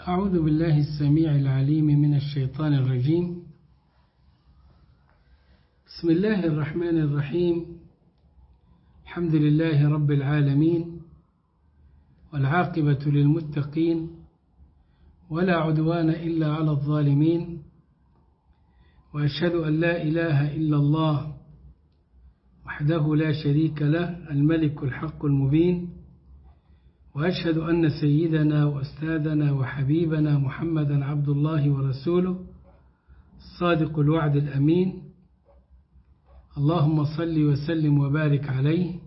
أعوذ بالله السميع العليم من الشيطان الرجيم. بسم الله الرحمن الرحيم. الحمد لله رب العالمين، والعاقبة للمتقين، ولا عدوان إلا على الظالمين، وأشهد أن لا إله إلا الله وحده لا شريك له الملك الحق المبين، وأشهد أن سيدنا وأستاذنا وحبيبنا محمدا عبد الله ورسوله الصادق الوعد الأمين. اللهم صل وسلم وبارك عليه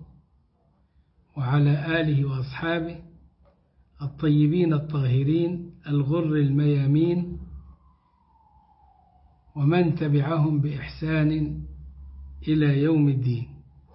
وعلى آله وأصحابه الطيبين الطاهرين الغر الميامين، ومن تبعهم بإحسان إلى يوم الدين.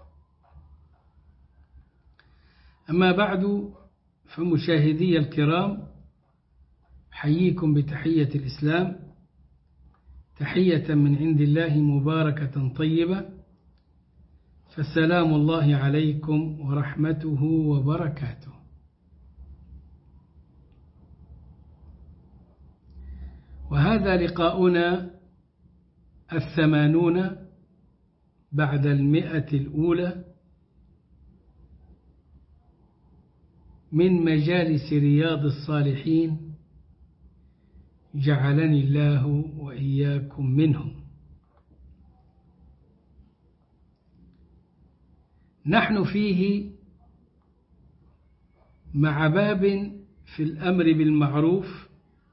أما بعد، فمشاهدي الكرام، حييكم بتحية الإسلام، تحية من عند الله مباركة طيبة، فالسلام الله عليكم ورحمته وبركاته. وهذا لقاؤنا 80 بعد 100 الأولى من مجالس رياض الصالحين، جعلني الله وإياكم منهم. نحن فيه مع باب في الأمر بالمعروف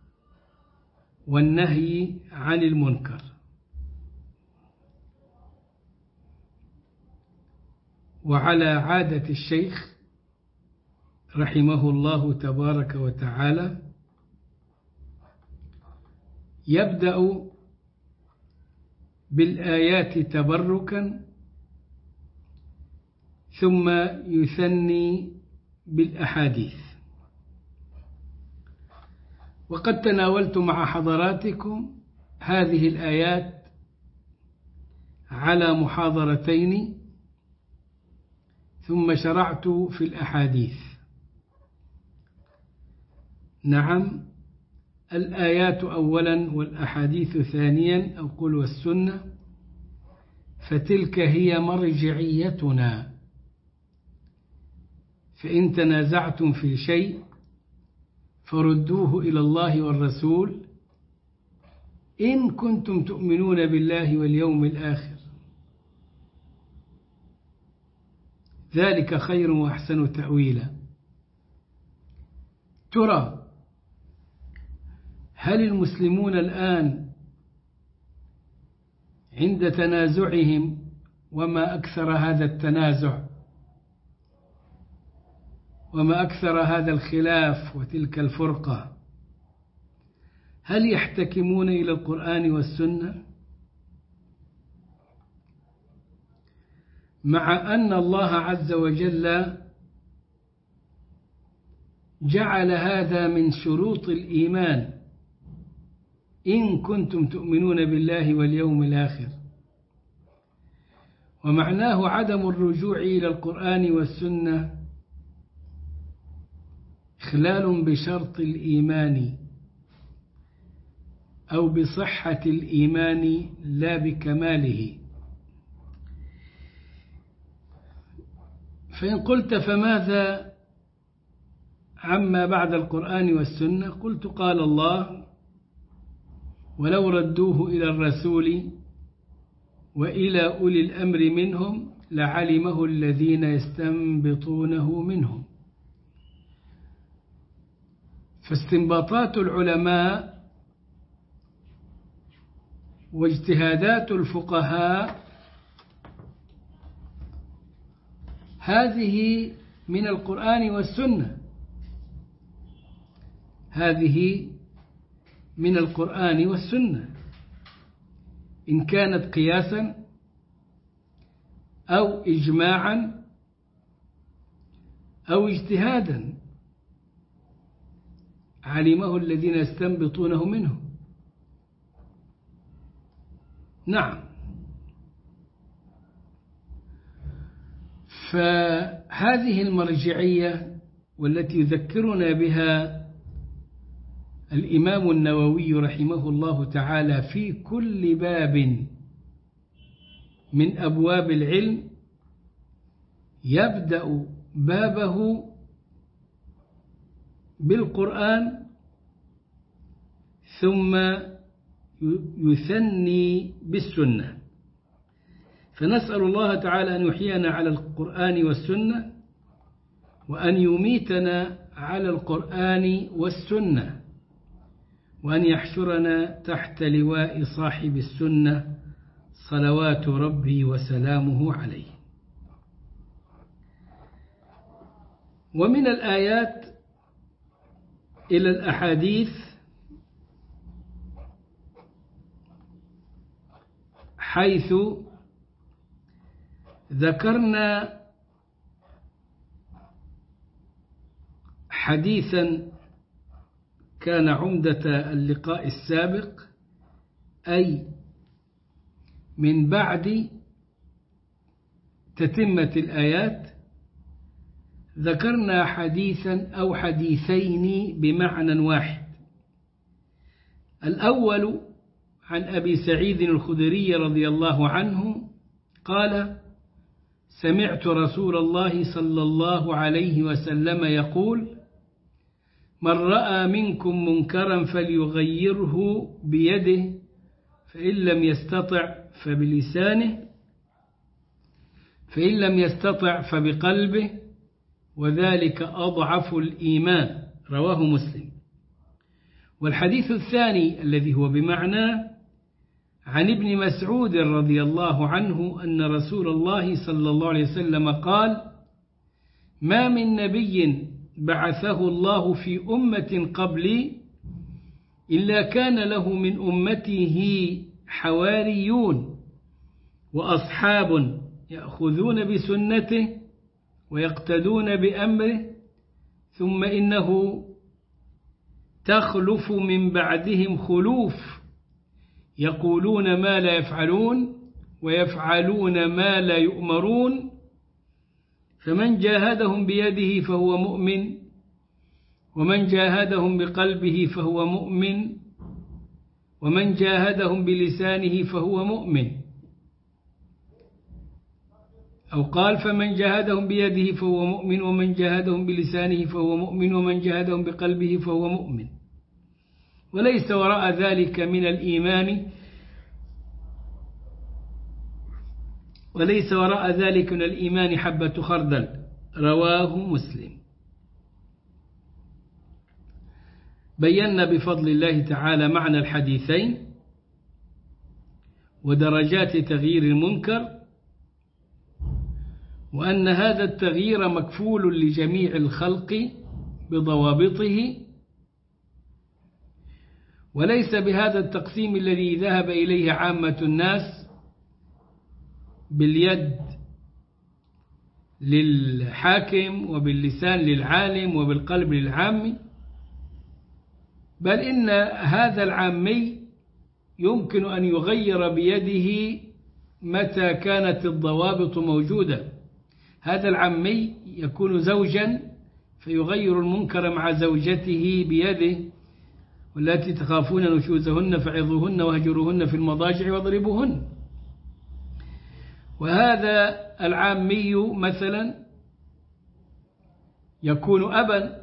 والنهي عن المنكر، وعلى عادة الشيخ رحمه الله تبارك وتعالى يبدأ بالآيات تبركا، ثم يثني بالأحاديث. وقد تناولت مع حضراتكم هذه الآيات على محاضرتين، ثم شرعت في الأحاديث. نعم، الآيات أولا والأحاديث ثانيا، أو قل والسنة، فتلك هي مرجعيتنا. فإن تنازعتم في شيء فردوه إلى الله والرسول إن كنتم تؤمنون بالله واليوم الآخر، ذلك خير وأحسن تأويلا. ترى هل المسلمون الآن عند تنازعهم، وما أكثر هذا التنازع وما أكثر هذا الخلاف وتلك الفرقة، هل يحتكمون إلى القرآن والسنة؟ مع أن الله عز وجل جعل هذا من شروط الإيمان، إن كنتم تؤمنون بالله واليوم الآخر، ومعناه عدم الرجوع إلى القرآن والسنة إخلال بشرط الإيمان أو بصحة الإيمان لا بكماله. فإن قلت فماذا عما بعد القرآن والسنة؟ قلت قال الله: ولو ردوه إلى الرسول وإلى أولي الأمر منهم لعلمه الذين يستنبطونه منهم. فاستنباطات العلماء واجتهادات الفقهاء هذه من القرآن والسنة، هذه من القرآن والسنة، إن كانت قياسا أو إجماعا أو اجتهادا علمه الذين يستنبطونه منه. نعم، فهذه المرجعية والتي يذكرنا بها الإمام النووي رحمه الله تعالى في كل باب من أبواب العلم يبدأ بابه بالقرآن ثم يثني بالسنة. فنسأل الله تعالى أن يحيينا على القرآن والسنة، وأن يميتنا على القرآن والسنة، وأن يحشرنا تحت لواء صاحب السنة صلوات ربي وسلامه عليه. ومن الآيات إلى الأحاديث حيث ذكرنا حديثا كان عمدة اللقاء السابق، أي من بعد تتمة الآيات ذكرنا حديثا أو حديثين بمعنى واحد. الأول عن أبي سعيد الخدري رضي الله عنه قال: سمعت رسول الله صلى الله عليه وسلم يقول: من رأى منكم منكرا فليغيره بيده، فإن لم يستطع فبلسانه، فإن لم يستطع فبقلبه، وذلك أضعف الإيمان. رواه مسلم. والحديث الثاني الذي هو بمعنى عن ابن مسعود رضي الله عنه أن رسول الله صلى الله عليه وسلم قال: ما من نبي بعثه الله في أمة قبلي إلا كان له من أمته حواريون وأصحاب يأخذون بسنته ويقتدون بأمره، ثم إنه تخلف من بعدهم خلوف يقولون ما لا يفعلون ويفعلون ما لا يؤمرون، فمن جاهدهم بيده فهو مؤمن، ومن جاهدهم بقلبه فهو مؤمن، ومن جاهدهم بلسانه فهو مؤمن. أو قال: فمن جاهدهم بيده فهو مؤمن، ومن جاهدهم بلسانه فهو مؤمن، ومن جاهدهم بقلبه فهو مؤمن. وليس وراء ذلك من الإيمان حبة خردل. رواه مسلم. بينا بفضل الله تعالى معنى الحديثين ودرجات تغيير المنكر، وأن هذا التغيير مكفول لجميع الخلق بضوابطه، وليس بهذا التقسيم الذي ذهب إليه عامة الناس باليد للحاكم وباللسان للعالم وبالقلب للعامي، بل إن هذا العامي يمكن أن يغير بيده متى كانت الضوابط موجودة. هذا العامي يكون زوجا فيغير المنكر مع زوجته بيده: والتي تخافون نشوزهن فعظوهن واهجروهن في المضاجع واضربوهن. وهذا العامي مثلا يكون أبا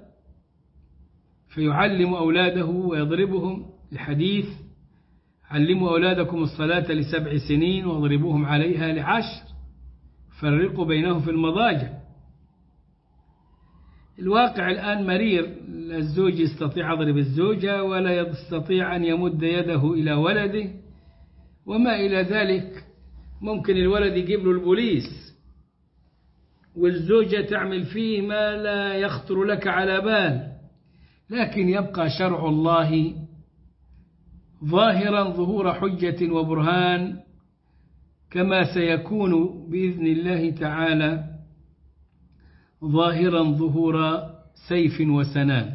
فيعلم أولاده ويضربهم، الحديث: علموا أولادكم الصلاة ل7 سنين واضربوهم عليها ل10، فرقوا بينهم في المضاجع. الواقع الآن مرير، الزوج يستطيع يضرب الزوجة ولا يستطيع أن يمد يده إلى ولده، وما إلى ذلك. ممكن الولد يجيب له البوليس والزوجة تعمل فيه ما لا يخطر لك على بال، لكن يبقى شرع الله ظاهرا ظهور حجة وبرهان، كما سيكون بإذن الله تعالى ظاهرا ظهور سيف وسنان.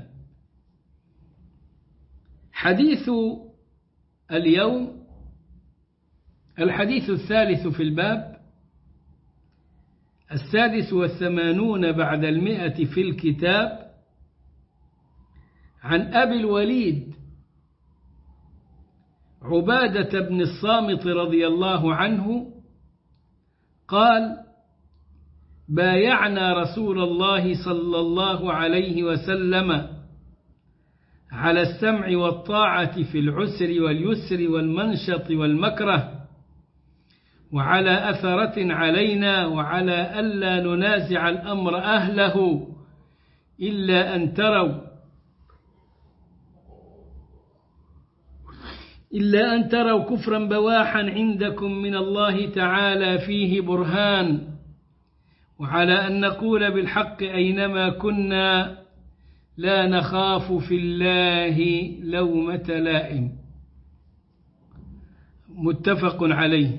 حديث اليوم الحديث الثالث في الباب، 86 بعد 100 في الكتاب، عن أبي الوليد عبادة بن الصامت رضي الله عنه قال: بايعنا رسول الله صلى الله عليه وسلم على السمع والطاعة في العسر واليسر والمنشط والمكره، وعلى أثرة علينا، وعلى ألا ننازع الأمر أهله إلا أن تروا كفرا بواحا عندكم من الله تعالى فيه برهان، وعلى أن نقول بالحق أينما كنا لا نخاف في الله لومة لائم. متفق عليه.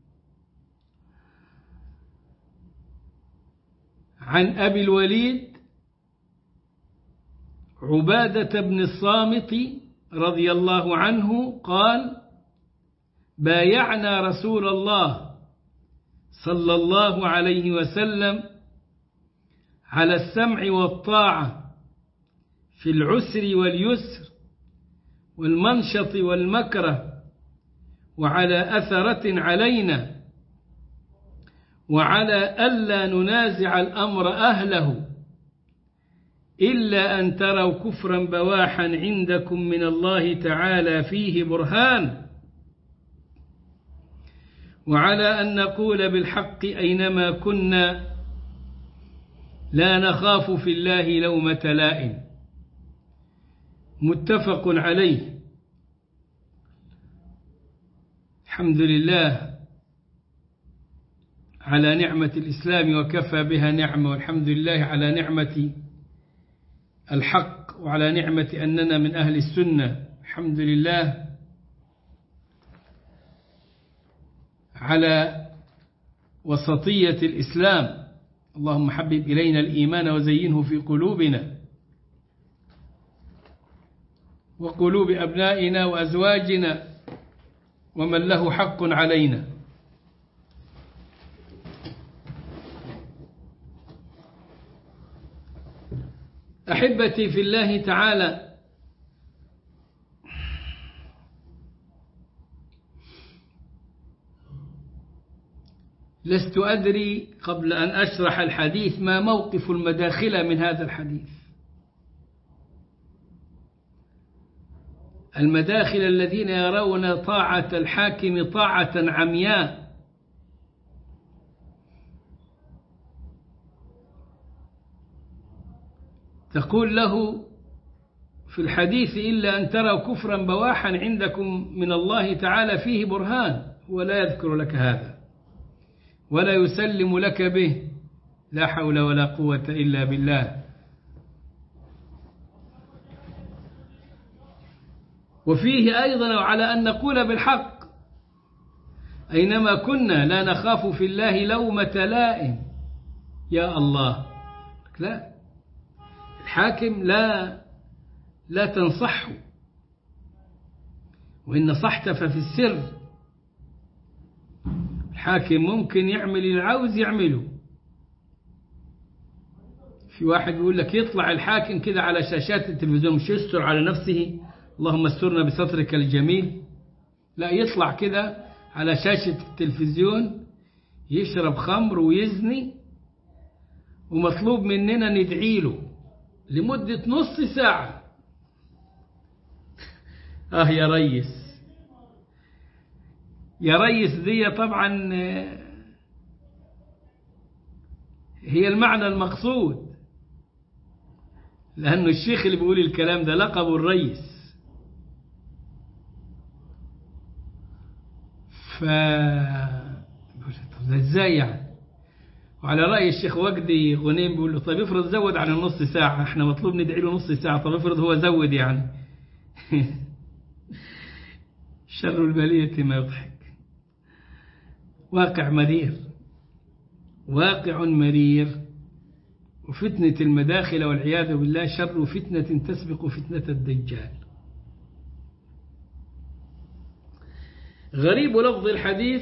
عن أبي الوليد عبادة بن الصامت رضي الله عنه قال: بايعنا رسول الله صلى الله عليه وسلم على السمع والطاعة في العسر واليسر والمنشط والمكره، وعلى أثرة علينا، وعلى ألا ننازع الأمر أهله إلا أن تروا كفرا بواحا عندكم من الله تعالى فيه برهان، وعلى أن نقول بالحق أينما كنا لا نخاف في الله لومة لائم. متفق عليه. الحمد لله على نعمة الإسلام وكفى بها نعمة، والحمد لله على نعمة الحق وعلى نعمة أننا من أهل السنة. الحمد لله على وسطية الإسلام. اللهم حبب إلينا الإيمان وزينه في قلوبنا وقلوب أبنائنا وأزواجنا ومن له حق علينا. أحبتي في الله تعالى، لست أدري قبل أن أشرح الحديث ما موقف المداخلة من هذا الحديث. المداخل الذين يرون طاعة الحاكم طاعة عمياء، تقول له في الحديث إلا أن تروا كفرا بواحا عندكم من الله تعالى فيه برهان، ولا يذكر لك هذا ولا يسلم لك به. لا حول ولا قوة إلا بالله. وفيه أيضا على أن نقول بالحق أينما كنا لا نخاف في الله لومة لائم. يا الله، لا، الحاكم لا تنصحه، وإن نصحت ففي السر. الحاكم ممكن يعمل اللي عاوز يعمله. في واحد بيقول لك يطلع الحاكم كده على شاشات التلفزيون، مش يستر على نفسه، اللهم استرنا بسترك الجميل، لا، يطلع كده على شاشة التلفزيون يشرب خمر ويزني، ومطلوب مننا ندعي له لمدة نص ساعة. يا ريس، يا ريس، دي طبعا هي المعنى المقصود، لأنه الشيخ اللي بيقول الكلام ده لقبه الريس. طب ازاي يعني؟ وعلى رأي الشيخ وجدي غنيم بيقول له طيب افرض زود عن النص ساعة، احنا مطلوب ندعي له نص ساعة، طب افرض هو زود يعني. شر البلية ما يضحك. واقع مرير، واقع مرير. وفتنة المداخل والعياذ بالله شر فتنة تسبق فتنة الدجال. غريب لفظ الحديث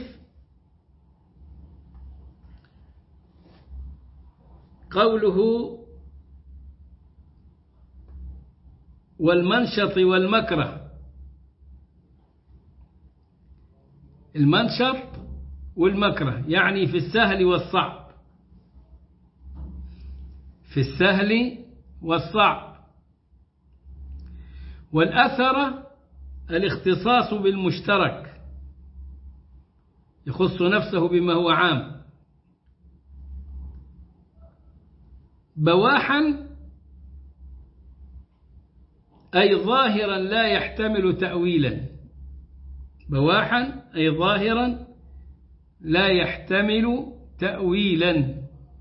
قوله والمنشط والمكره. المنشط والمكره، يعني في السهل والصعب، في السهل والصعب. والأثر الاختصاص بالمشترك، يخص نفسه بما هو عام. بواحا أي ظاهرا لا يحتمل تأويلا، بواحا أي ظاهرا لا يحتمل تأويلا.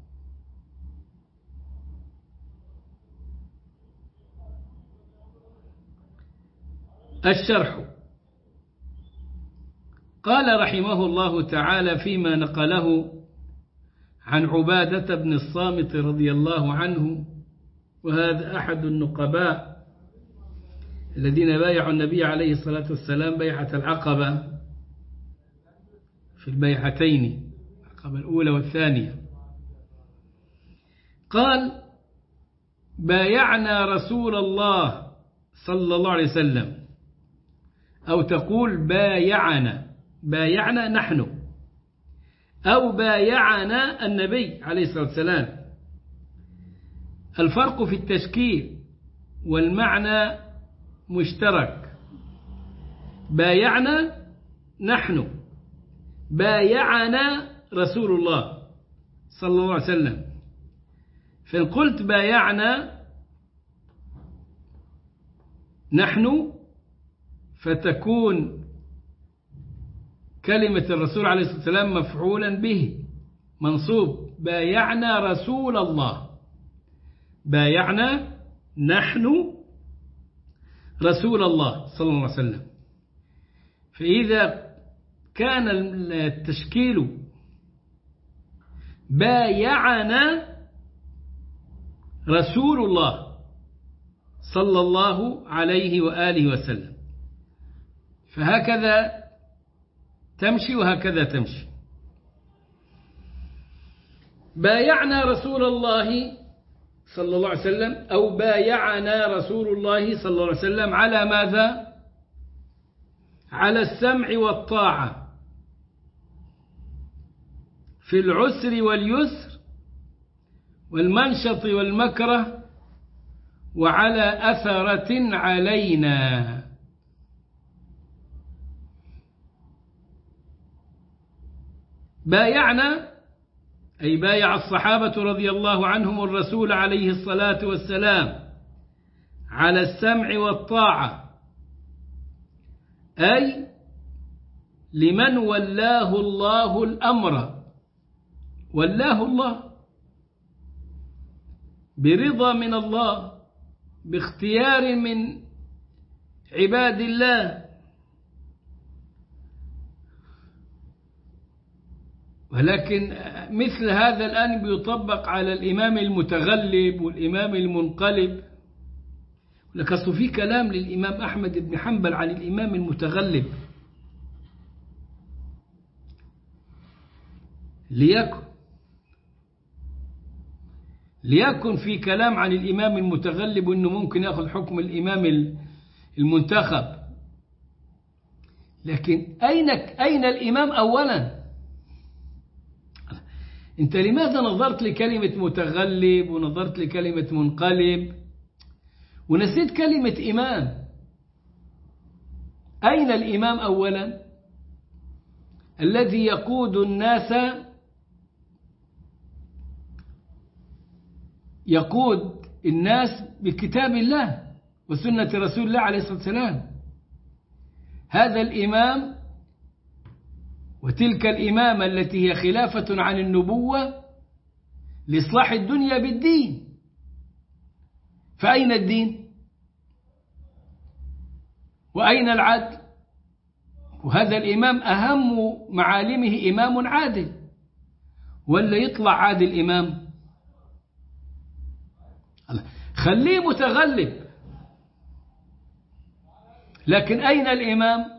الشرح. قال رحمه الله تعالى فيما نقله عن عبادة بن الصامت رضي الله عنه، وهذا أحد النقباء الذين بايعوا النبي عليه الصلاة والسلام بيعة العقبة في البيعتين، العقبة الأولى والثانية. قال: بايعنا رسول الله صلى الله عليه وسلم، أو تقول بايعنا نحن، أو بايعنا النبي عليه الصلاة والسلام. الفرق في التشكيل والمعنى مشترك. بايعنا نحن، بايعنا رسول الله صلى الله عليه وسلم. فإن قلت بايعنا نحن فتكون كلمة الرسول عليه الصلاة والسلام مفعولا به منصوب، بايعنا رسول الله، بايعنا نحن رسول الله صلى الله عليه وسلم. فإذا كان التشكيل بايعنا رسول الله صلى الله عليه وآله وسلم، فهكذا تمشي وهكذا تمشي. بايعنا رسول الله صلى الله عليه وسلم، أو بايعنا رسول الله صلى الله عليه وسلم على ماذا؟ على السمع والطاعة في العسر واليسر والمنشط والمكره، وعلى أثرة علينا. بايعنا أي بايع الصحابة رضي الله عنهم الرسول عليه الصلاة والسلام على السمع والطاعة، أي لمن ولاه الله الأمر، ولاه الله برضا من الله، باختيار من عباد الله. ولكن مثل هذا الآن بيطبق على الإمام المتغلب والإمام المنقلب. لك أصل في كلام للإمام أحمد بن حنبل عن الإمام المتغلب، ليكن في كلام عن الإمام المتغلب أنه ممكن يأخذ حكم الإمام المنتخب. لكن أين الإمام أولا؟ أنت لماذا نظرت لكلمة متغلب ونظرت لكلمة منقلب ونسيت كلمة إمام؟ أين الإمام أولا الذي يقود الناس، يقود الناس بكتاب الله وسنة رسول الله عليه الصلاة والسلام؟ هذا الإمام وتلك الإمامة التي هي خلافة عن النبوة لإصلاح الدنيا بالدين. فأين الدين؟ وأين العدل؟ وهذا الإمام أهم معالمه إمام عادل، ولا يطلع عادل إمام؟ خليه متغلب، لكن أين الإمام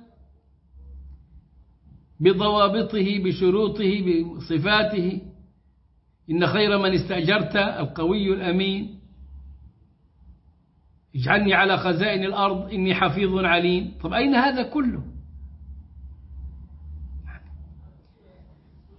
بضوابطه بشروطه بصفاته؟ إن خير من استأجرت القوي الأمين، اجعلني على خزائن الأرض إني حفيظ عليم. طب أين هذا كله؟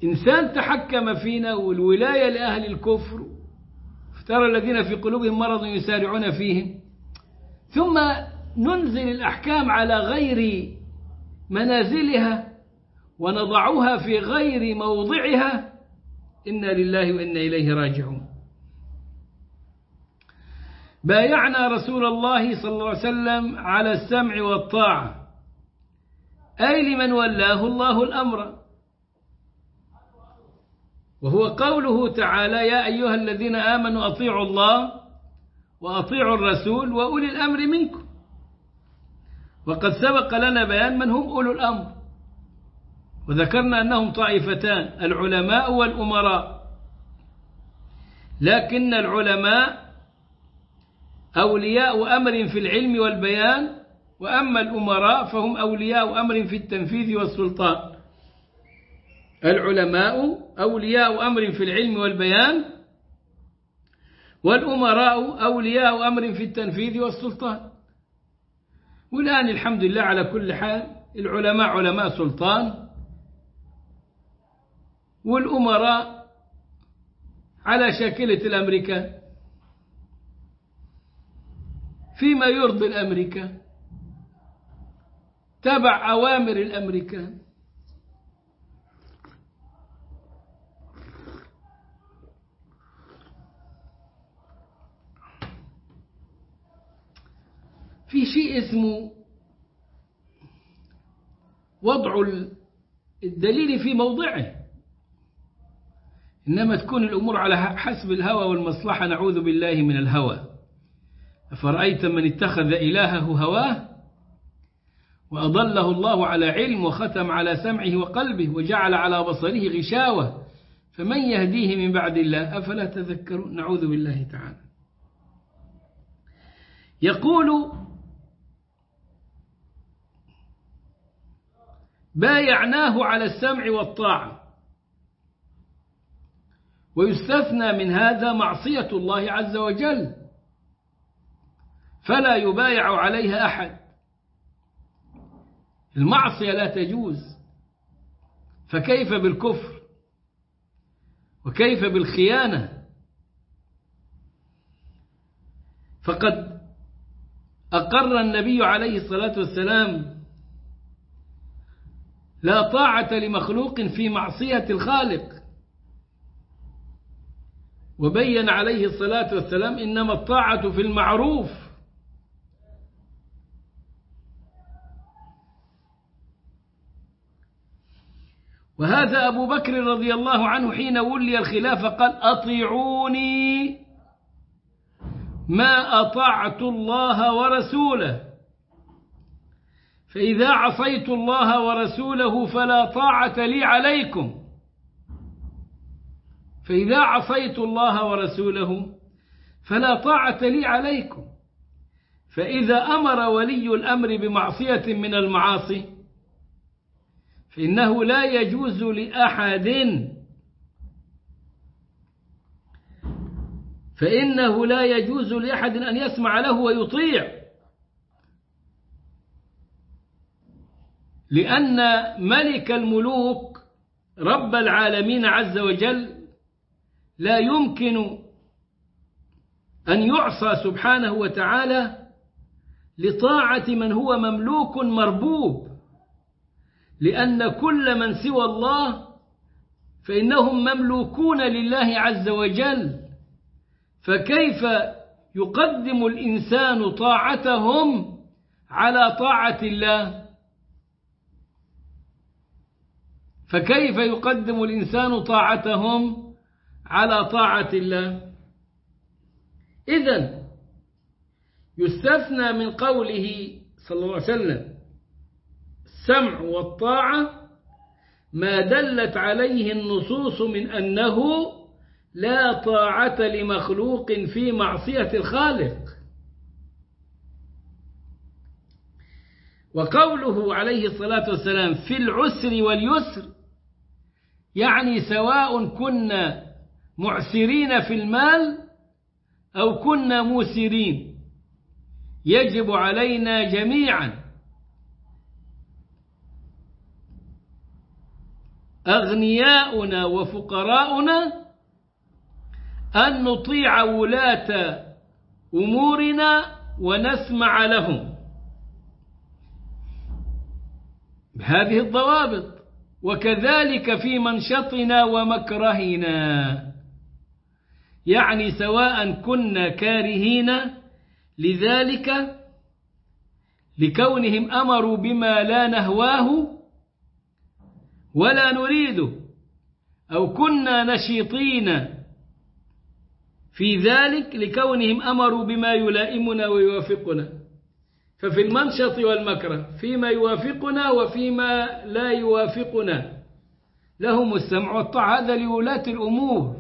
إنسان تحكم فينا والولاية لأهل الكفر، ترى الذين في قلوبهم مرض يسارعون فيهم، ثم ننزل الأحكام على غير منازلها ونضعها في غير موضعها، إنا لله وإنا إليه راجعون. بايعنا رسول الله صلى الله عليه وسلم على السمع والطاعة، أي لمن ولاه الله الأمر، وهو قوله تعالى: يا أيها الذين آمنوا أطيعوا الله وأطيعوا الرسول وأولي الأمر منكم. وقد سبق لنا بيان من هم أولو الأمر، وذكرنا أنهم طائفتان: العلماء والأمراء. لكن العلماء أولياء أمر في العلم والبيان، وأما الأمراء فهم أولياء أمر في التنفيذ والسلطان. العلماء أولياء أمر في العلم والبيان، والأمراء أولياء أمر في التنفيذ والسلطان. والآن الحمد لله على كل حال العلماء علماء سلطان، والأمراء على شاكلة الأمريكان فيما يرضي الأمريكان، تبع أوامر الأمريكان. في شيء اسمه وضع الدليل في موضعه، إنما تكون الأمور على حسب الهوى والمصلحة، نعوذ بالله من الهوى. أفرأيت من اتخذ إلهه هواه وأضله الله على علم وختم على سمعه وقلبه وجعل على بصره غشاوة فمن يهديه من بعد الله أفلا تذكرون. نعوذ بالله تعالى. يقول: بايعناه على السمع والطاعة، ويستثنى من هذا معصية الله عز وجل، فلا يبايع عليها أحد. المعصية لا تجوز، فكيف بالكفر وكيف بالخيانة؟ فقد أقر النبي عليه الصلاة والسلام: لا طاعة لمخلوق في معصية الخالق. وبين عليه الصلاة والسلام: إنما الطاعة في المعروف. وهذا أبو بكر رضي الله عنه حين ولي الخلافة قال: أطيعوني ما أطعت الله ورسوله، فإذا عصيت الله ورسوله فلا طاعة لي عليكم. فإذا عصيت الله ورسوله فلا طاعة لي عليكم. فإذا أمر ولي الأمر بمعصية من المعاصي فإنه لا يجوز لأحد أن يسمع له ويطيع، لأن ملك الملوك رب العالمين عز وجل لا يمكن أن يعصى سبحانه وتعالى لطاعة من هو مملوك مربوب، لأن كل من سوى الله فإنهم مملوكون لله عز وجل، فكيف يقدم الإنسان طاعتهم على طاعة الله؟ فكيف يقدم الإنسان طاعتهم على طاعة الله؟ إذن يستثنى من قوله صلى الله عليه وسلم السمع والطاعة ما دلت عليه النصوص من أنه لا طاعة لمخلوق في معصية الخالق. وقوله عليه الصلاة والسلام في العسر واليسر، يعني سواء كنا معسرين في المال أو كنا موسرين، يجب علينا جميعا أغنياؤنا وفقراؤنا أن نطيع ولاة أمورنا ونسمع لهم بهذه الضوابط، وكذلك في منشطنا ومكرهنا، يعني سواء كنا كارهين لذلك لكونهم أمروا بما لا نهواه ولا نريده، أو كنا نشيطين في ذلك لكونهم أمروا بما يلائمنا ويوافقنا. ففي المنشط والمكره فيما يوافقنا وفيما لا يوافقنا لهم السمع والطاعة. هذا لولاة الأمور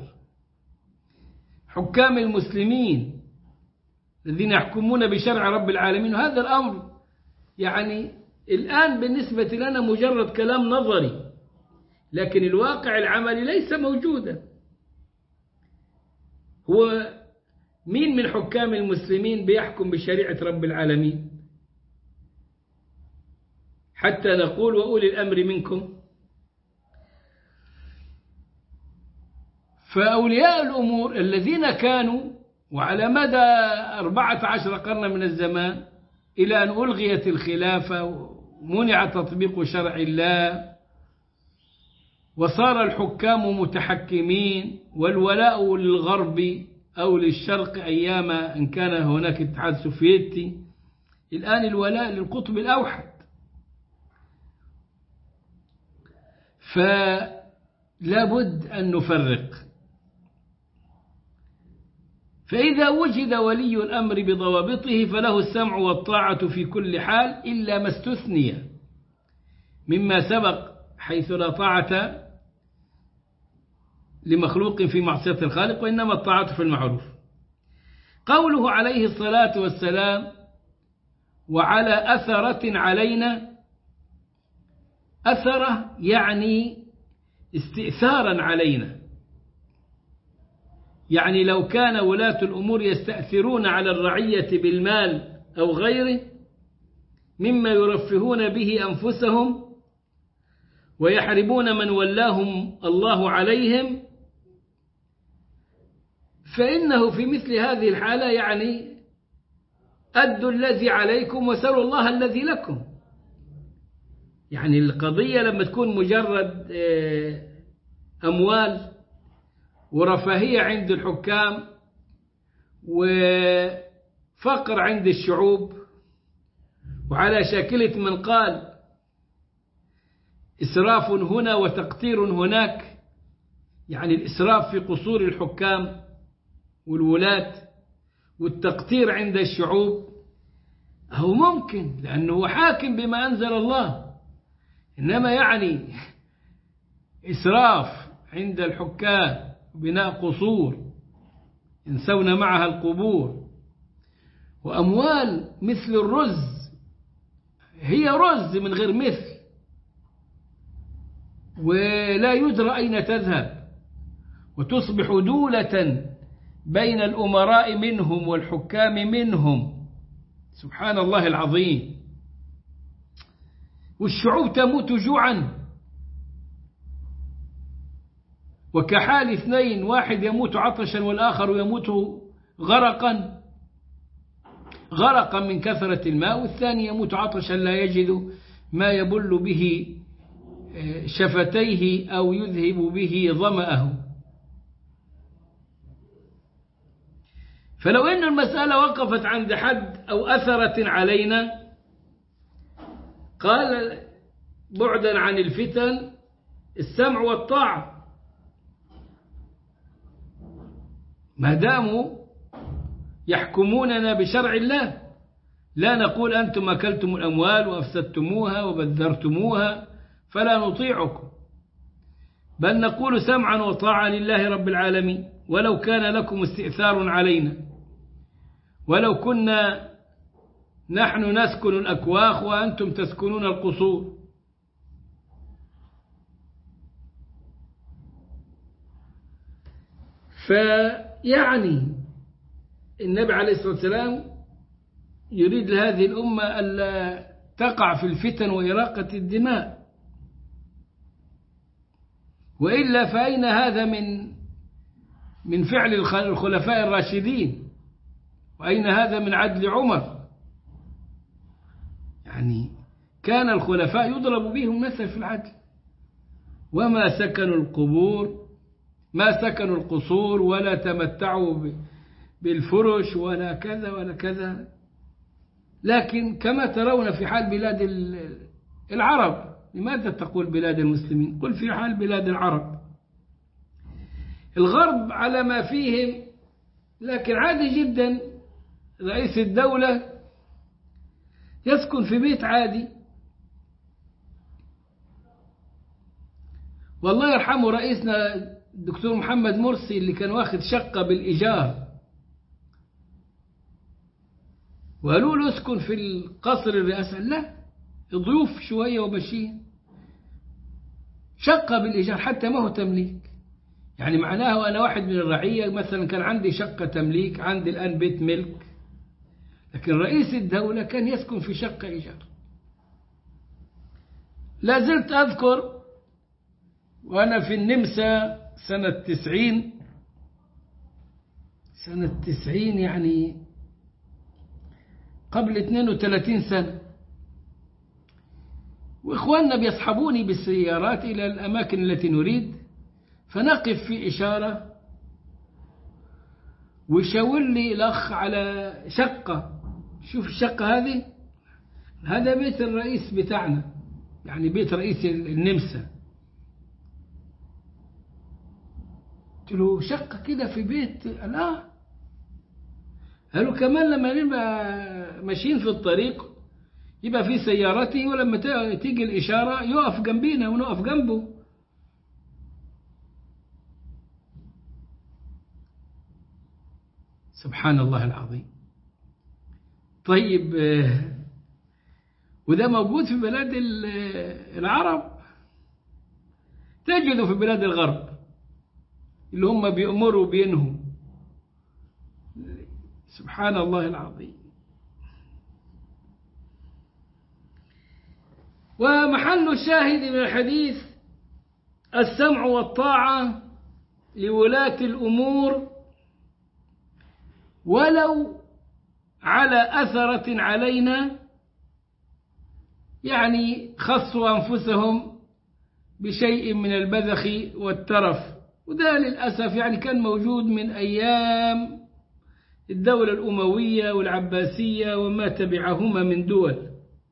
حكام المسلمين الذين يحكمون بشرع رب العالمين. وهذا الأمر يعني الآن بالنسبة لنا مجرد كلام نظري، لكن الواقع العملي ليس موجودا. هو مين من حكام المسلمين بيحكم بشريعة رب العالمين حتى نقول وأولي الأمر منكم؟ فأولياء الأمور الذين كانوا وعلى مدى 14 قرن من الزمان إلى أن ألغيت الخلافة ومنع تطبيق شرع الله وصار الحكام متحكمين، والولاء للغرب أو للشرق أيام أن كان هناك اتحاد سوفيتي، الآن الولاء للقطب الأوحد. فلا بد أن نفرق. فإذا وجد ولي الأمر بضوابطه فله السمع والطاعة في كل حال إلا ما استثني مما سبق، حيث لا طاعة لمخلوق في معصية الخالق، وإنما الطاعة في المعروف. قوله عليه الصلاة والسلام وعلى أثرة علينا، أثرة يعني استئثارا علينا، يعني لو كان ولاة الأمور يستأثرون على الرعية بالمال أو غيره مما يرفهون به أنفسهم ويحربون من ولاهم الله عليهم، فإنه في مثل هذه الحالة يعني أدوا الذي عليكم وسلوا الله الذي لكم. يعني القضية لما تكون مجرد أموال ورفاهية عند الحكام وفقر عند الشعوب، وعلى شاكلة من قال إسراف هنا وتقتير هناك، يعني الإسراف في قصور الحكام والولاة والتقتير عند الشعوب هو ممكن لأنه حاكم بما أنزل الله، إنما يعني إسراف عند الحكام بناء قصور ينسون معها القبور، وأموال مثل الرز هي رز من غير مثل ولا يدرى أين تذهب، وتصبح دولة بين الأمراء منهم والحكام منهم، سبحان الله العظيم. والشعوب تموت جوعا، وكحال اثنين، واحد يموت عطشا والآخر يموت غرقا من كثرة الماء، والثاني يموت عطشا لا يجد ما يبل به شفتيه أو يذهب به ظمأه. فلو أن المسألة وقفت عند حد أو أثرت علينا، قال بعدا عن الفتن السمع والطاعة، ما داموا يحكموننا بشرع الله. لا نقول أنتم أكلتم الأموال وأفسدتموها وبذرتموها فلا نطيعكم، بل نقول سمعا وطاعة لله رب العالمين، ولو كان لكم استئثار علينا، ولو كنا نحن نسكن الأكواخ وأنتم تسكنون القصور. فيعني النبي عليه الصلاة والسلام يريد لهذه الأمة ألا تقع في الفتن وإراقة الدماء. وإلا فأين هذا من فعل الخلفاء الراشدين؟ وأين هذا من عدل عمر؟ يعني كان الخلفاء يضرب بهم مثل في العدل، وما سكنوا القبور، ما سكنوا القصور، ولا تمتعوا بالفرش ولا كذا ولا كذا. لكن كما ترون في حال بلاد العرب، لماذا تقول بلاد المسلمين؟ قل في حال بلاد العرب، الغرب على ما فيهم، لكن عادي جدا رئيس الدولة يسكن في بيت عادي. والله يرحمه رئيسنا الدكتور محمد مرسي اللي كان واخد شقة بالإيجار، وقالوا له اسكن في القصر الرئاسي، لا، ضيوف شوية وماشيين. شقة بالإيجار حتى ما هو تمليك، يعني معناه أنا واحد من الرعية مثلا كان عندي شقة تمليك، عندي الآن بيت ملك، لكن رئيس الدولة كان يسكن في شقة إيجار. لا زلت أذكر وأنا في النمسا سنة 90 يعني قبل 32 سنة، وإخواننا بيصحبوني بالسيارات إلى الأماكن التي نريد، فنقف في إشارة ويشاور لي الأخ على شقة، شوف الشقة هذه، هذا بيت الرئيس بتاعنا، يعني بيت رئيس النمسا. قلت له شقة كده في بيت؟ لا. قالوا كمان لما نبقى ماشيين في الطريق يبقى في سيارته، ولما تيجي الإشارة يقف جنبينا ونقف جنبه. سبحان الله العظيم. طيب، وده موجود في بلاد العرب، تجده في بلاد الغرب اللي هم بيأمروا بينهوا. سبحان الله العظيم. ومحل الشاهد من الحديث السمع والطاعة لولاة الأمور ولو على أثرة علينا، يعني خصوا أنفسهم بشيء من البذخ والترف. وده للأسف يعني كان موجود من أيام الدولة الأموية والعباسية وما تبعهما من دول.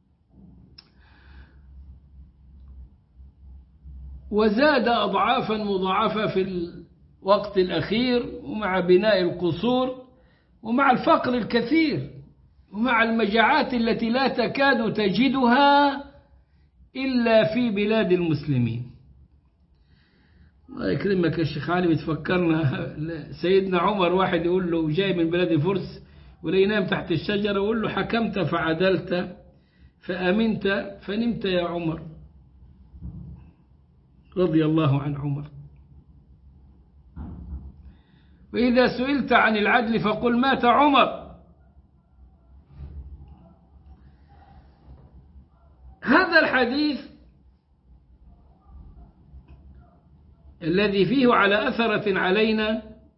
وزاد أضعافا مضاعفة في الوقت الأخير، ومع بناء القصور، ومع الفقر الكثير، ومع المجاعات التي لا تكاد تجدها إلا في بلاد المسلمين. الله يكرمك يا شيخ علي، بتفكرنا سيدنا عمر، واحد يقول له جاي من بلاد الفرس ولينام تحت الشجرة، ويقول له حكمت فعدلت فأمنت فنمت يا عمر، رضي الله عن عمر. وإذا سئلت عن العدل فقل مات عمر. هذا الحديث الذي فيه على أثرة علينا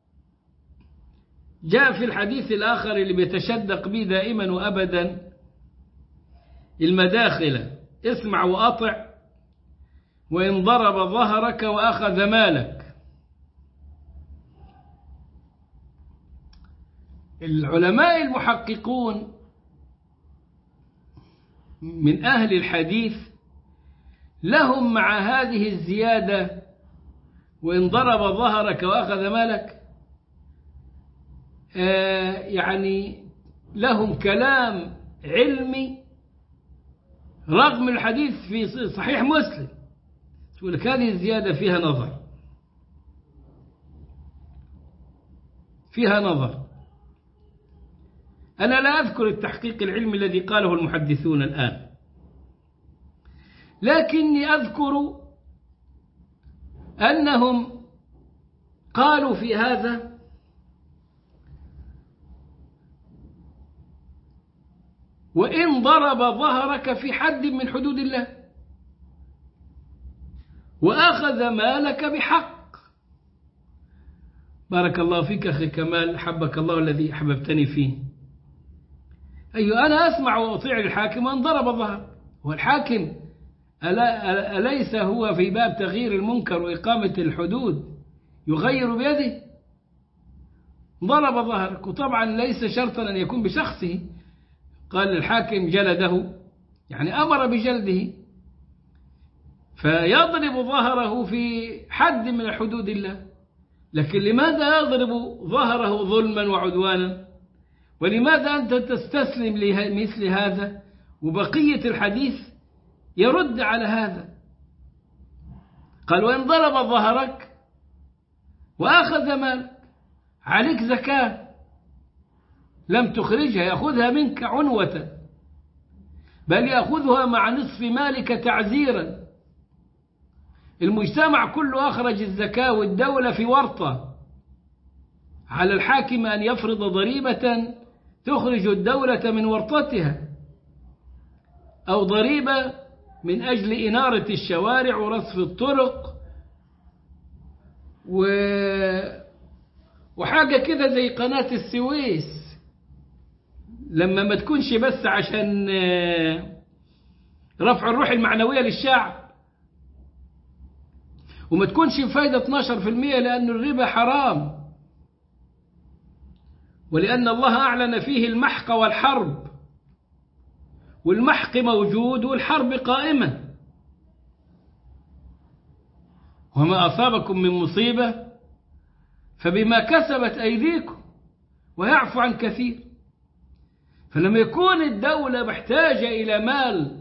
جاء في الحديث الآخر اللي بيتشدق به دائما وأبدا المداخلة: اسمع وأطع وإن ضرب ظهرك وأخذ مالك. العلماء المحققون من أهل الحديث لهم مع هذه الزيادة وإن ضرب ظهرك وأخذ مالك يعني لهم كلام علمي، رغم الحديث في صحيح مسلم تقول لك هذه الزيادة فيها نظر، فيها نظر. أنا لا أذكر التحقيق العلمي الذي قاله المحدثون الآن، لكني أذكر أنهم قالوا في هذا وإن ضرب ظهرك في حد من حدود الله، وأخذ مالك بحق. بارك الله فيك أخي كمال، حبك الله الذي أحببتني فيه. أيوة، أنا أسمع وأطيع الحاكم وأن ضرب ظهر. والحاكم أليس هو في باب تغيير المنكر وإقامة الحدود يغير بيده؟ ضرب ظهرك، وطبعا ليس شرطا أن يكون بشخصه. قال الحاكم جلده، يعني أمر بجلده، فيضرب ظهره في حد من حدود الله. لكن لماذا يضرب ظهره ظلما وعدوانا؟ ولماذا أنت تستسلم لمثل هذا؟ وبقية الحديث يرد على هذا. قال وإن ضرب ظهرك وأخذ مالك، عليك زكاة لم تخرجها، يأخذها منك عنوة، بل يأخذها مع نصف مالك تعزيرا. المجتمع كله أخرج الزكاة والدولة في ورطة. على الحاكم أن يفرض ضريبة تخرج الدولة من ورطتها، أو ضريبة من أجل إنارة الشوارع ورصف الطرق وحاجة كده زي قناة السويس، لما ما تكونش بس عشان رفع الروح المعنوية للشعب، وما تكونش بفايدة 12%، لأن الربا حرام، ولأن الله أعلن فيه المحق والحرب، والمحق موجود والحرب قائمة. وما أصابكم من مصيبة فبما كسبت أيديكم ويعفو عن كثير. فلما يكون الدولة محتاجة إلى مال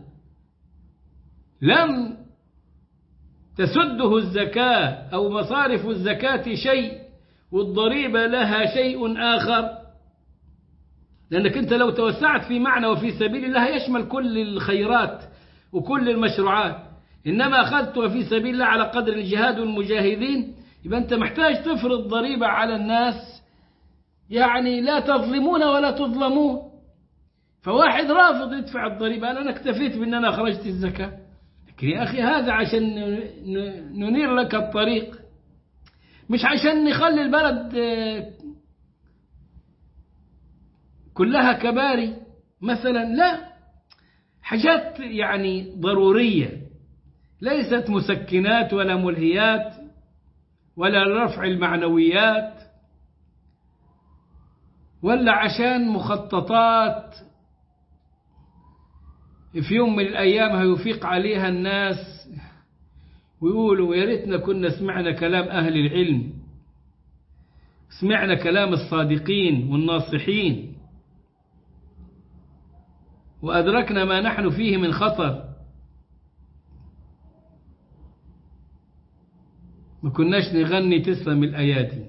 لم تسده الزكاة أو مصارف الزكاة شيء والضريبة لها شيء آخر، لأنك أنت لو توسعت في معنى وفي سبيل الله يشمل كل الخيرات وكل المشروعات، إنما أخذت وفي سبيل الله على قدر الجهاد والمجاهدين، يبقى أنت محتاج تفرض ضريبة على الناس، يعني لا تظلمون ولا تظلمون. فواحد رافض يدفع الضريبة، أنا اكتفيت بأن أنا أخرجت الزكاة. لكن يا أخي هذا عشان ننير لك الطريق، مش عشان نخلي البلد كلها كباري مثلا، لا، حاجات يعني ضرورية، ليست مسكنات ولا ملهيات ولا رفع المعنويات، ولا عشان مخططات في يوم من الأيام هيفيق عليها الناس ويقولوا يا ريتنا كنا سمعنا كلام أهل العلم، سمعنا كلام الصادقين والناصحين، وأدركنا ما نحن فيه من خطر، ما كناش نغني تسلم الأيادي.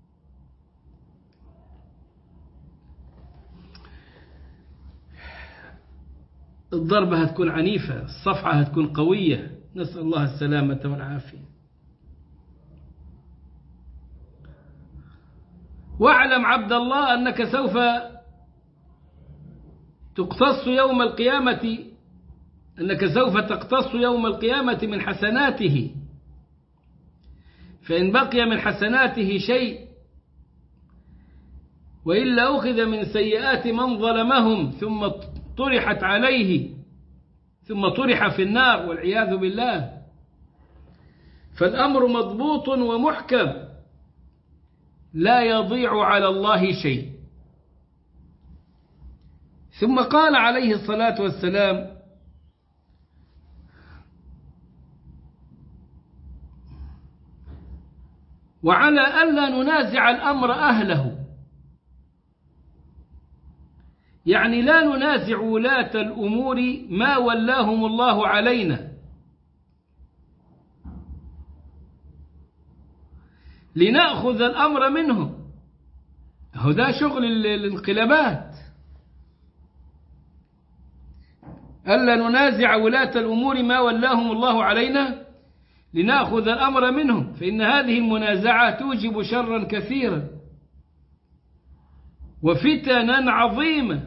الضربة هتكون عنيفة، الصفعة هتكون قوية، نسأل الله السلامة والعافية. واعلم عبد الله أنك سوف تقتص يوم القيامة، أنك سوف تقتص يوم القيامة من حسناته، فإن بقي من حسناته شيء وإلا أخذ من سيئات من ظلمهم ثم طرحت عليه، ثم طرح في النار والعياذ بالله. فالأمر مضبوط ومحكم، لا يضيع على الله شيء. ثم قال عليه الصلاة والسلام: وعلى ألا ننازع الأمر أهله، يعني لا ننازع ولاة الأمور ما ولاهم الله علينا، لنأخذ الأمر منهم. هذا شغل الانقلابات، ألا ننازع ولاة الأمور ما ولاهم الله علينا لنأخذ الأمر منهم، فإن هذه المنازعة توجب شرا كثيرا وفتنا عظيمة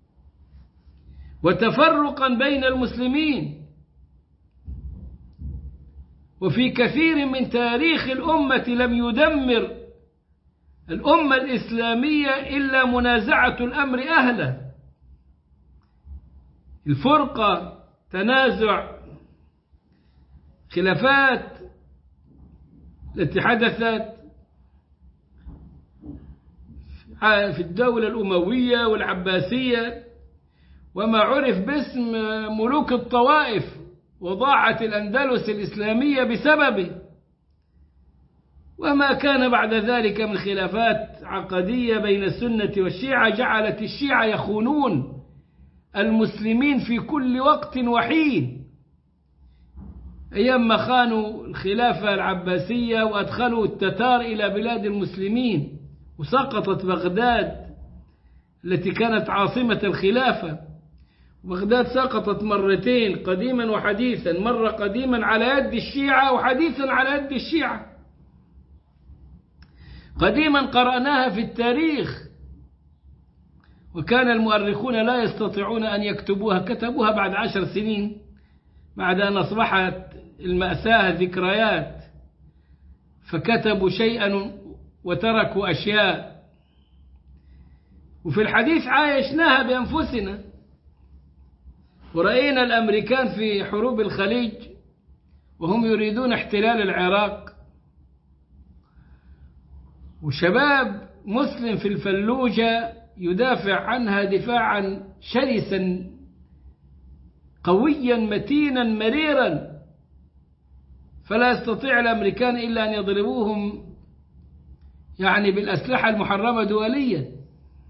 وتفرقا بين المسلمين. وفي كثير من تاريخ الأمة لم يدمر الأمة الإسلامية إلا منازعة الأمر أهله. الفرقة، تنازع، خلافات التي حدثت في الدولة الأموية والعباسية وما عرف باسم ملوك الطوائف، وضاعت الأندلس الإسلامية بسببه، وما كان بعد ذلك من خلافات عقدية بين السنة والشيعة جعلت الشيعة يخونون المسلمين في كل وقت وحين، أيام ما خانوا الخلافة العباسية وأدخلوا التتار إلى بلاد المسلمين، وسقطت بغداد التي كانت عاصمة الخلافة. بغداد سقطت مرتين قديما وحديثا، مرة قديما على يد الشيعة وحديثا على يد الشيعة. قديما قرأناها في التاريخ وكان المؤرخون لا يستطيعون أن يكتبوها، كتبوها بعد 10 سنين بعد أن أصبحت المأساة ذكريات، فكتبوا شيئا وتركوا أشياء. وفي الحديث عايشناها بأنفسنا، ورأينا الأمريكان في حروب الخليج وهم يريدون احتلال العراق، وشباب مسلم في الفلوجة يدافع عنها دفاعا شرسا قويا متينا مريرا، فلا يستطيع الأمريكان إلا أن يضربوهم يعني بالأسلحة المحرمة دوليا.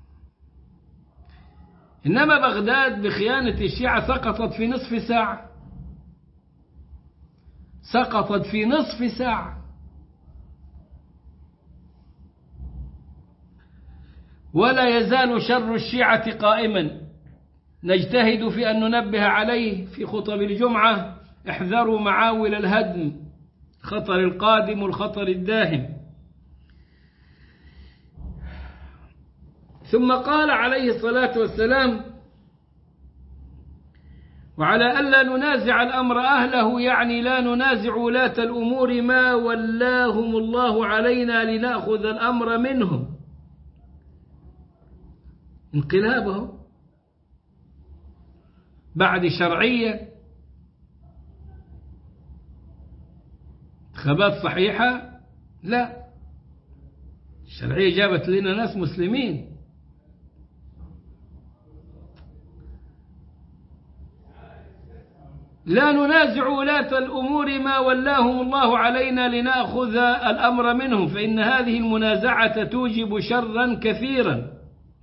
إنما بغداد بخيانة الشيعة سقطت في نصف ساعة، سقطت في نصف ساعة. ولا يزال شر الشيعة قائما، نجتهد في أن ننبه عليه في خطب الجمعة: احذروا معاول الهدم، خطر القادم والخطر الداهم. ثم قال عليه الصلاة والسلام: وعلى ألا ننازع الأمر أهله، يعني لا ننازع ولاة الأمور ما ولاهم الله علينا لنأخذ الأمر منهم. انقلابهم بعد شرعية، انتخابات صحيحة، لا، الشرعية جابت لنا ناس مسلمين. لا ننازع ولاة الأمور ما ولاهم الله علينا لنأخذ الأمر منهم، فإن هذه المنازعة توجب شرا كثيرا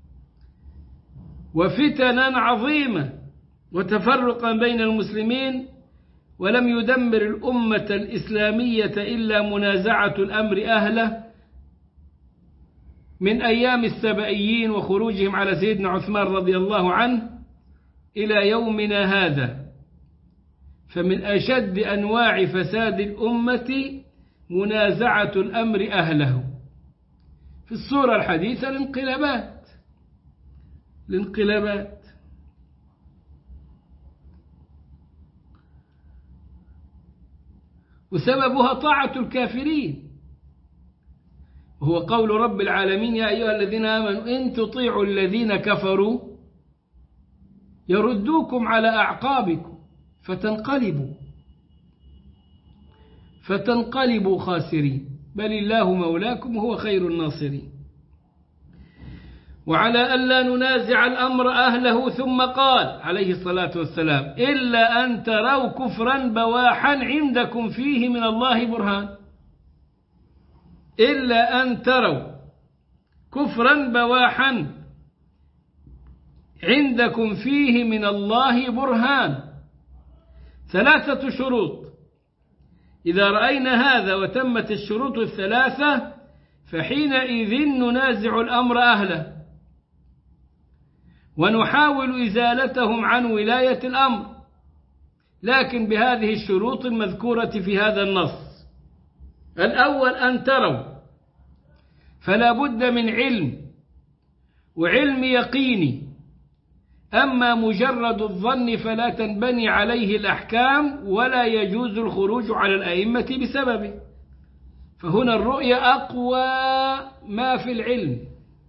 وفتنا عظيمة وتفرقا بين المسلمين، ولم يدمر الأمة الإسلامية إلا منازعة الأمر أهله من أيام السبئيين وخروجهم على سيدنا عثمان رضي الله عنه إلى يومنا هذا. فمن أشد أنواع فساد الأمة منازعة الأمر أهله. في الصورة الحديثة الانقلابات، وسببها طاعة الكافرين، وهو قول رب العالمين: يا أيها الذين آمنوا إن تطيعوا الذين كفروا يردوكم على أعقابكم فتنقلبوا خاسرين، بل الله مولاكم وهو خير الناصرين. وعلى ألا ننازع الأمر أهله، ثم قال عليه الصلاة والسلام: إلا أن تروا كفرا بواحا عندكم فيه من الله برهان. إلا أن تروا كفرا بواحا عندكم فيه من الله برهان. 3 شروط، إذا رأينا هذا وتمت الشروط ال3 فحينئذ ننازع الأمر أهله ونحاول إزالتهم عن ولاية الأمر، لكن بهذه الشروط المذكورة في هذا النص. الأول أن تروا، فلا بد من علم، وعلم يقيني أما مجرد الظن فلا تنبني عليه الأحكام ولا يجوز الخروج على الأئمة بسببه. فهنا الرؤية أقوى ما في العلم.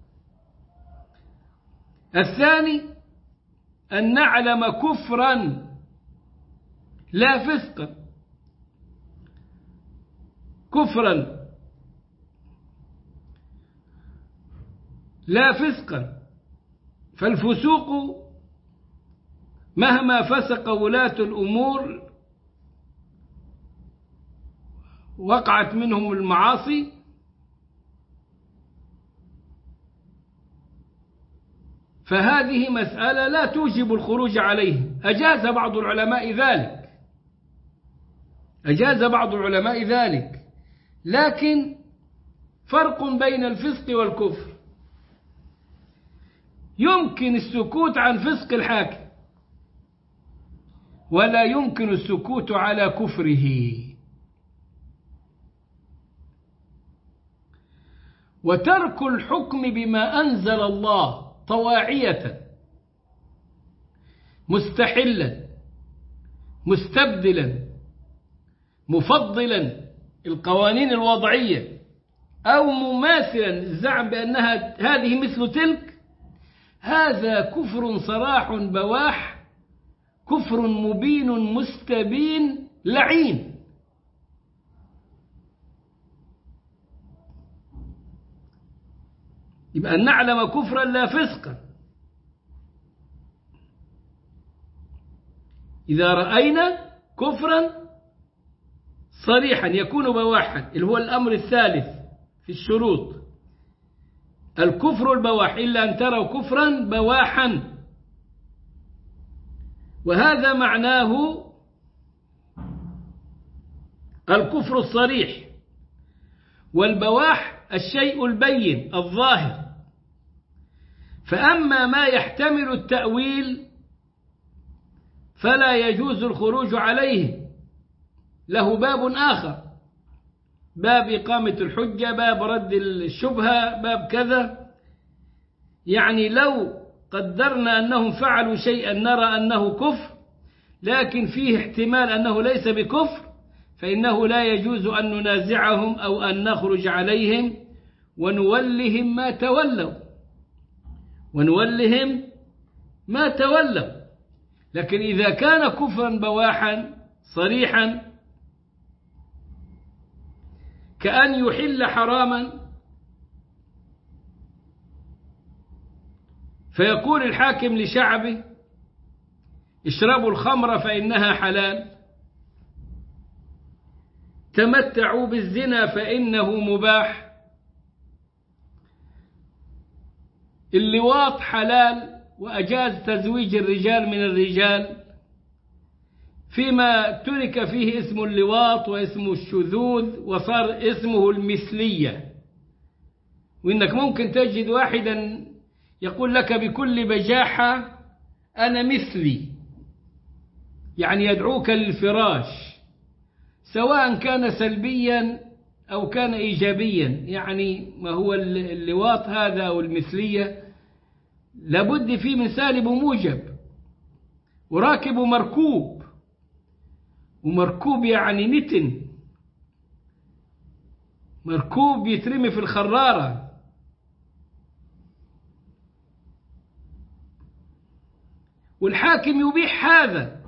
الثاني أن نعلم كفرا لا فسقا، كفرا لا فسقا. فالفسوق مهما فسق ولاة الأمور وقعت منهم المعاصي فهذه مسألة لا توجب الخروج عليه. أجاز بعض العلماء ذلك، أجاز بعض العلماء ذلك، لكن فرق بين الفسق والكفر. يمكن السكوت عن فسق الحاكم ولا يمكن السكوت على كفره. وترك الحكم بما أنزل الله طواعية مستحلا مستبدلا مفضلا القوانين الوضعية أو مماثلا الزعم بأنها هذه مثل تلك، هذا كفر صراح بواح، كفر مبين مستبين لعين. يبقى أن نعلم كفرا لا فسقا. إذا رأينا كفرا صريحا يكون بواحا، اللي هو الأمر الثالث في الشروط، الكفر البواح، إلا أن تروا كفرا بواحا، وهذا معناه الكفر الصريح. والبواح الشيء البين الظاهر. فأما ما يحتمل التأويل فلا يجوز الخروج عليه، له باب آخر، باب إقامة الحجة، باب رد الشبهة، باب كذا. يعني لو قدرنا أنهم فعلوا شيئا نرى أنه كفر لكن فيه احتمال أنه ليس بكفر، فإنه لا يجوز أن ننازعهم أو أن نخرج عليهم ونولهم ما تولوا، ونولهم ما تولوا. لكن إذا كان كفرا بواحا صريحا كأن يحل حراما فيقول الحاكم لشعبه اشربوا الخمر فإنها حلال، تمتعوا بالزنا فإنه مباح، اللواط حلال وأجاز تزويج الرجال من الرجال، فيما ترك فيه اسم اللواط واسم الشذوذ وصار اسمه المثلية. وإنك ممكن تجد واحدا يقول لك بكل بجاحة أنا مثلي، يعني يدعوك للفراش، سواء كان سلبيا أو كان إيجابيا. يعني ما هو اللواط هذا أو المثلية لابد فيه من سالب وموجب، وراكب مركوب، ومركوب يعني نتن، مركوب يترمي في الخرارة. والحاكم يبيح هذا،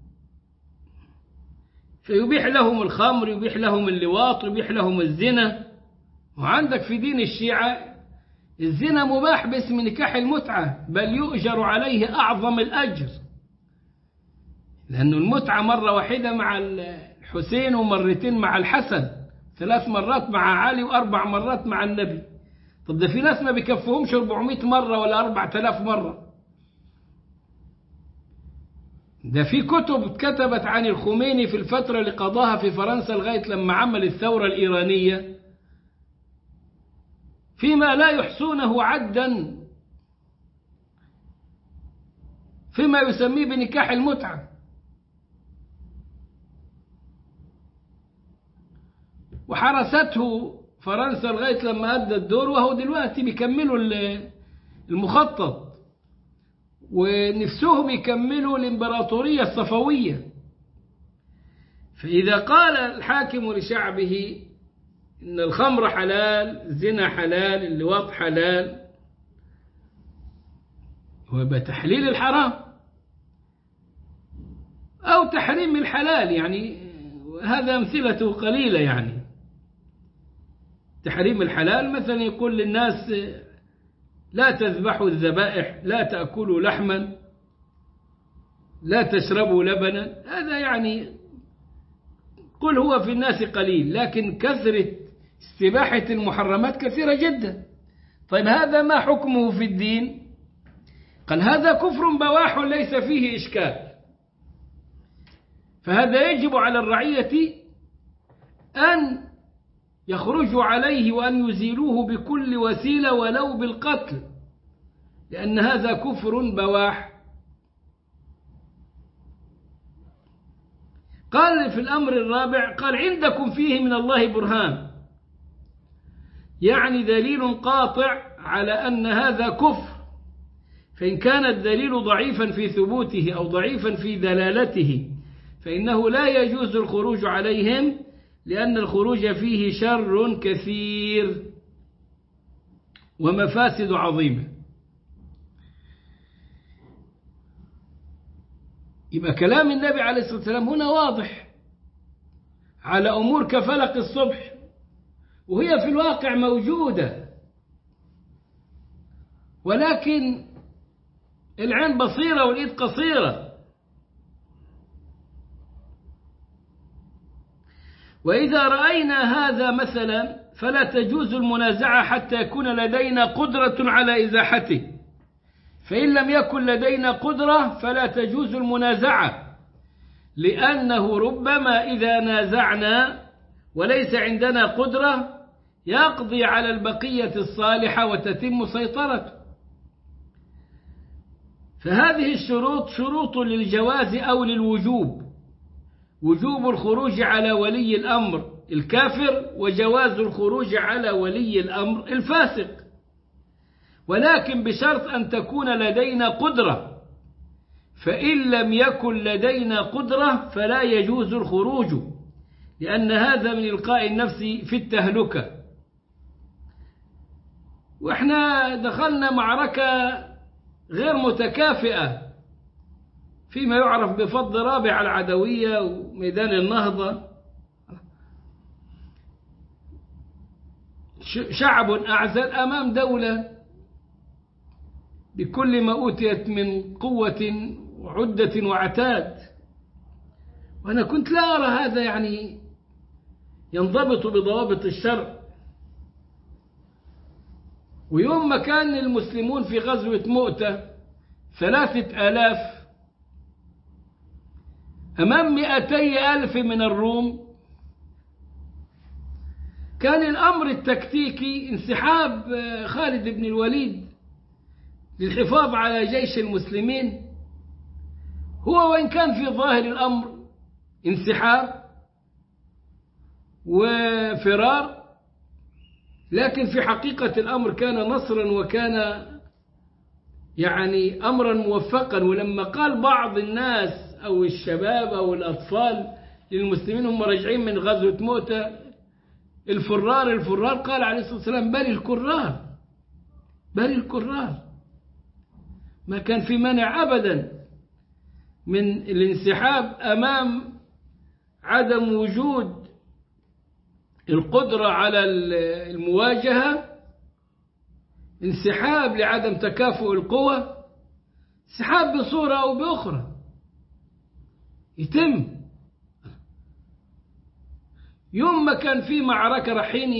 فيبيح لهم الخمر، يبيح لهم اللواط، يبيح لهم الزنا. وعندك في دين الشيعة الزنا مباح باسم نكاح المتعة، بل يؤجر عليه أعظم الأجر، لأن المتعة مرة واحدة مع الحسين ومرتين مع الحسن، 3 مرات مع علي و4 مرات مع النبي. طب ده في ناس ما بيكفهمش 400 مرة ولا 4000 مرة. ده في كتب اتكتبت عن الخميني في الفترة اللي قضاها في فرنسا لغاية لما عمل الثورة الإيرانية، فيما لا يحصونه عدا فيما يسميه بنكاح المتعة. وحرسته فرنسا لغاية لما أدى الدور، وهو دلوقتي بيكملوا المخطط. ونفسهم يكملوا الإمبراطورية الصفوية. فإذا قال الحاكم لشعبه إن الخمر حلال، الزنا حلال، اللواط حلال، هو بتحليل الحرام أو تحريم الحلال، يعني هذا أمثلته قليلة. يعني تحريم الحلال مثلا يقول للناس لا تذبحوا الذبائح، لا تأكلوا لحما، لا تشربوا لبنا، هذا يعني قل هو في الناس قليل، لكن كثرة استباحة المحرمات كثيرة جدا. طيب هذا ما حكمه في الدين؟ قال هذا كفر بواح ليس فيه إشكال. فهذا يجب على الرعية أن يخرجوا عليه وأن يزيلوه بكل وسيلة ولو بالقتل، لأن هذا كفر بواح. قال في الأمر الرابع، قال عندكم فيه من الله برهان، يعني دليل قاطع على أن هذا كفر. فإن كان الدليل ضعيفا في ثبوته أو ضعيفا في دلالته فإنه لا يجوز الخروج عليهم، لأن الخروج فيه شر كثير ومفاسد عظيمة. يبقى كلام النبي عليه الصلاة والسلام هنا واضح على أمور كفلق الصبح، وهي في الواقع موجودة، ولكن العين بصيرة والإيد قصيرة. وإذا رأينا هذا مثلا فلا تجوز المنازعة حتى يكون لدينا قدرة على إزاحته، فإن لم يكن لدينا قدرة فلا تجوز المنازعة، لأنه ربما إذا نازعنا وليس عندنا قدرة يقضي على البقية الصالحة وتتم سيطرته. فهذه الشروط شروط للجواز أو للوجوب: وجوب الخروج على ولي الأمر الكافر، وجواز الخروج على ولي الأمر الفاسق، ولكن بشرط أن تكون لدينا قدرة. فإن لم يكن لدينا قدرة فلا يجوز الخروج، لأن هذا من إلقاء النفس في التهلكة. وإحنا دخلنا معركة غير متكافئة فيما يعرف بفض رابع العدوية وميدان النهضة. شعب أعزل أمام دولة بكل ما أوتيت من قوة وعدة وعتاد، وأنا كنت لا أرى هذا يعني ينضبط بضوابط الشرع. ويوم ما كان المسلمون في غزوة مؤتة 3000 أمام 200,000 من الروم، كان الأمر التكتيكي انسحاب خالد بن الوليد للحفاظ على جيش المسلمين، هو وإن كان في ظاهر الأمر انسحاب وفرار، لكن في حقيقة الأمر كان نصرا وكان يعني أمرا موفقا. ولما قال بعض الناس أو الشباب أو الأطفال للمسلمين هم راجعين من غزوة مؤتة الفرار، قال عليه الصلاة والسلام بل الكرار. ما كان في منع أبدا من الانسحاب أمام عدم وجود القدرة على المواجهة، انسحاب لعدم تكافؤ القوى، انسحاب بصورة أو بأخرى يتم. يوم ما كان في معركة رايحين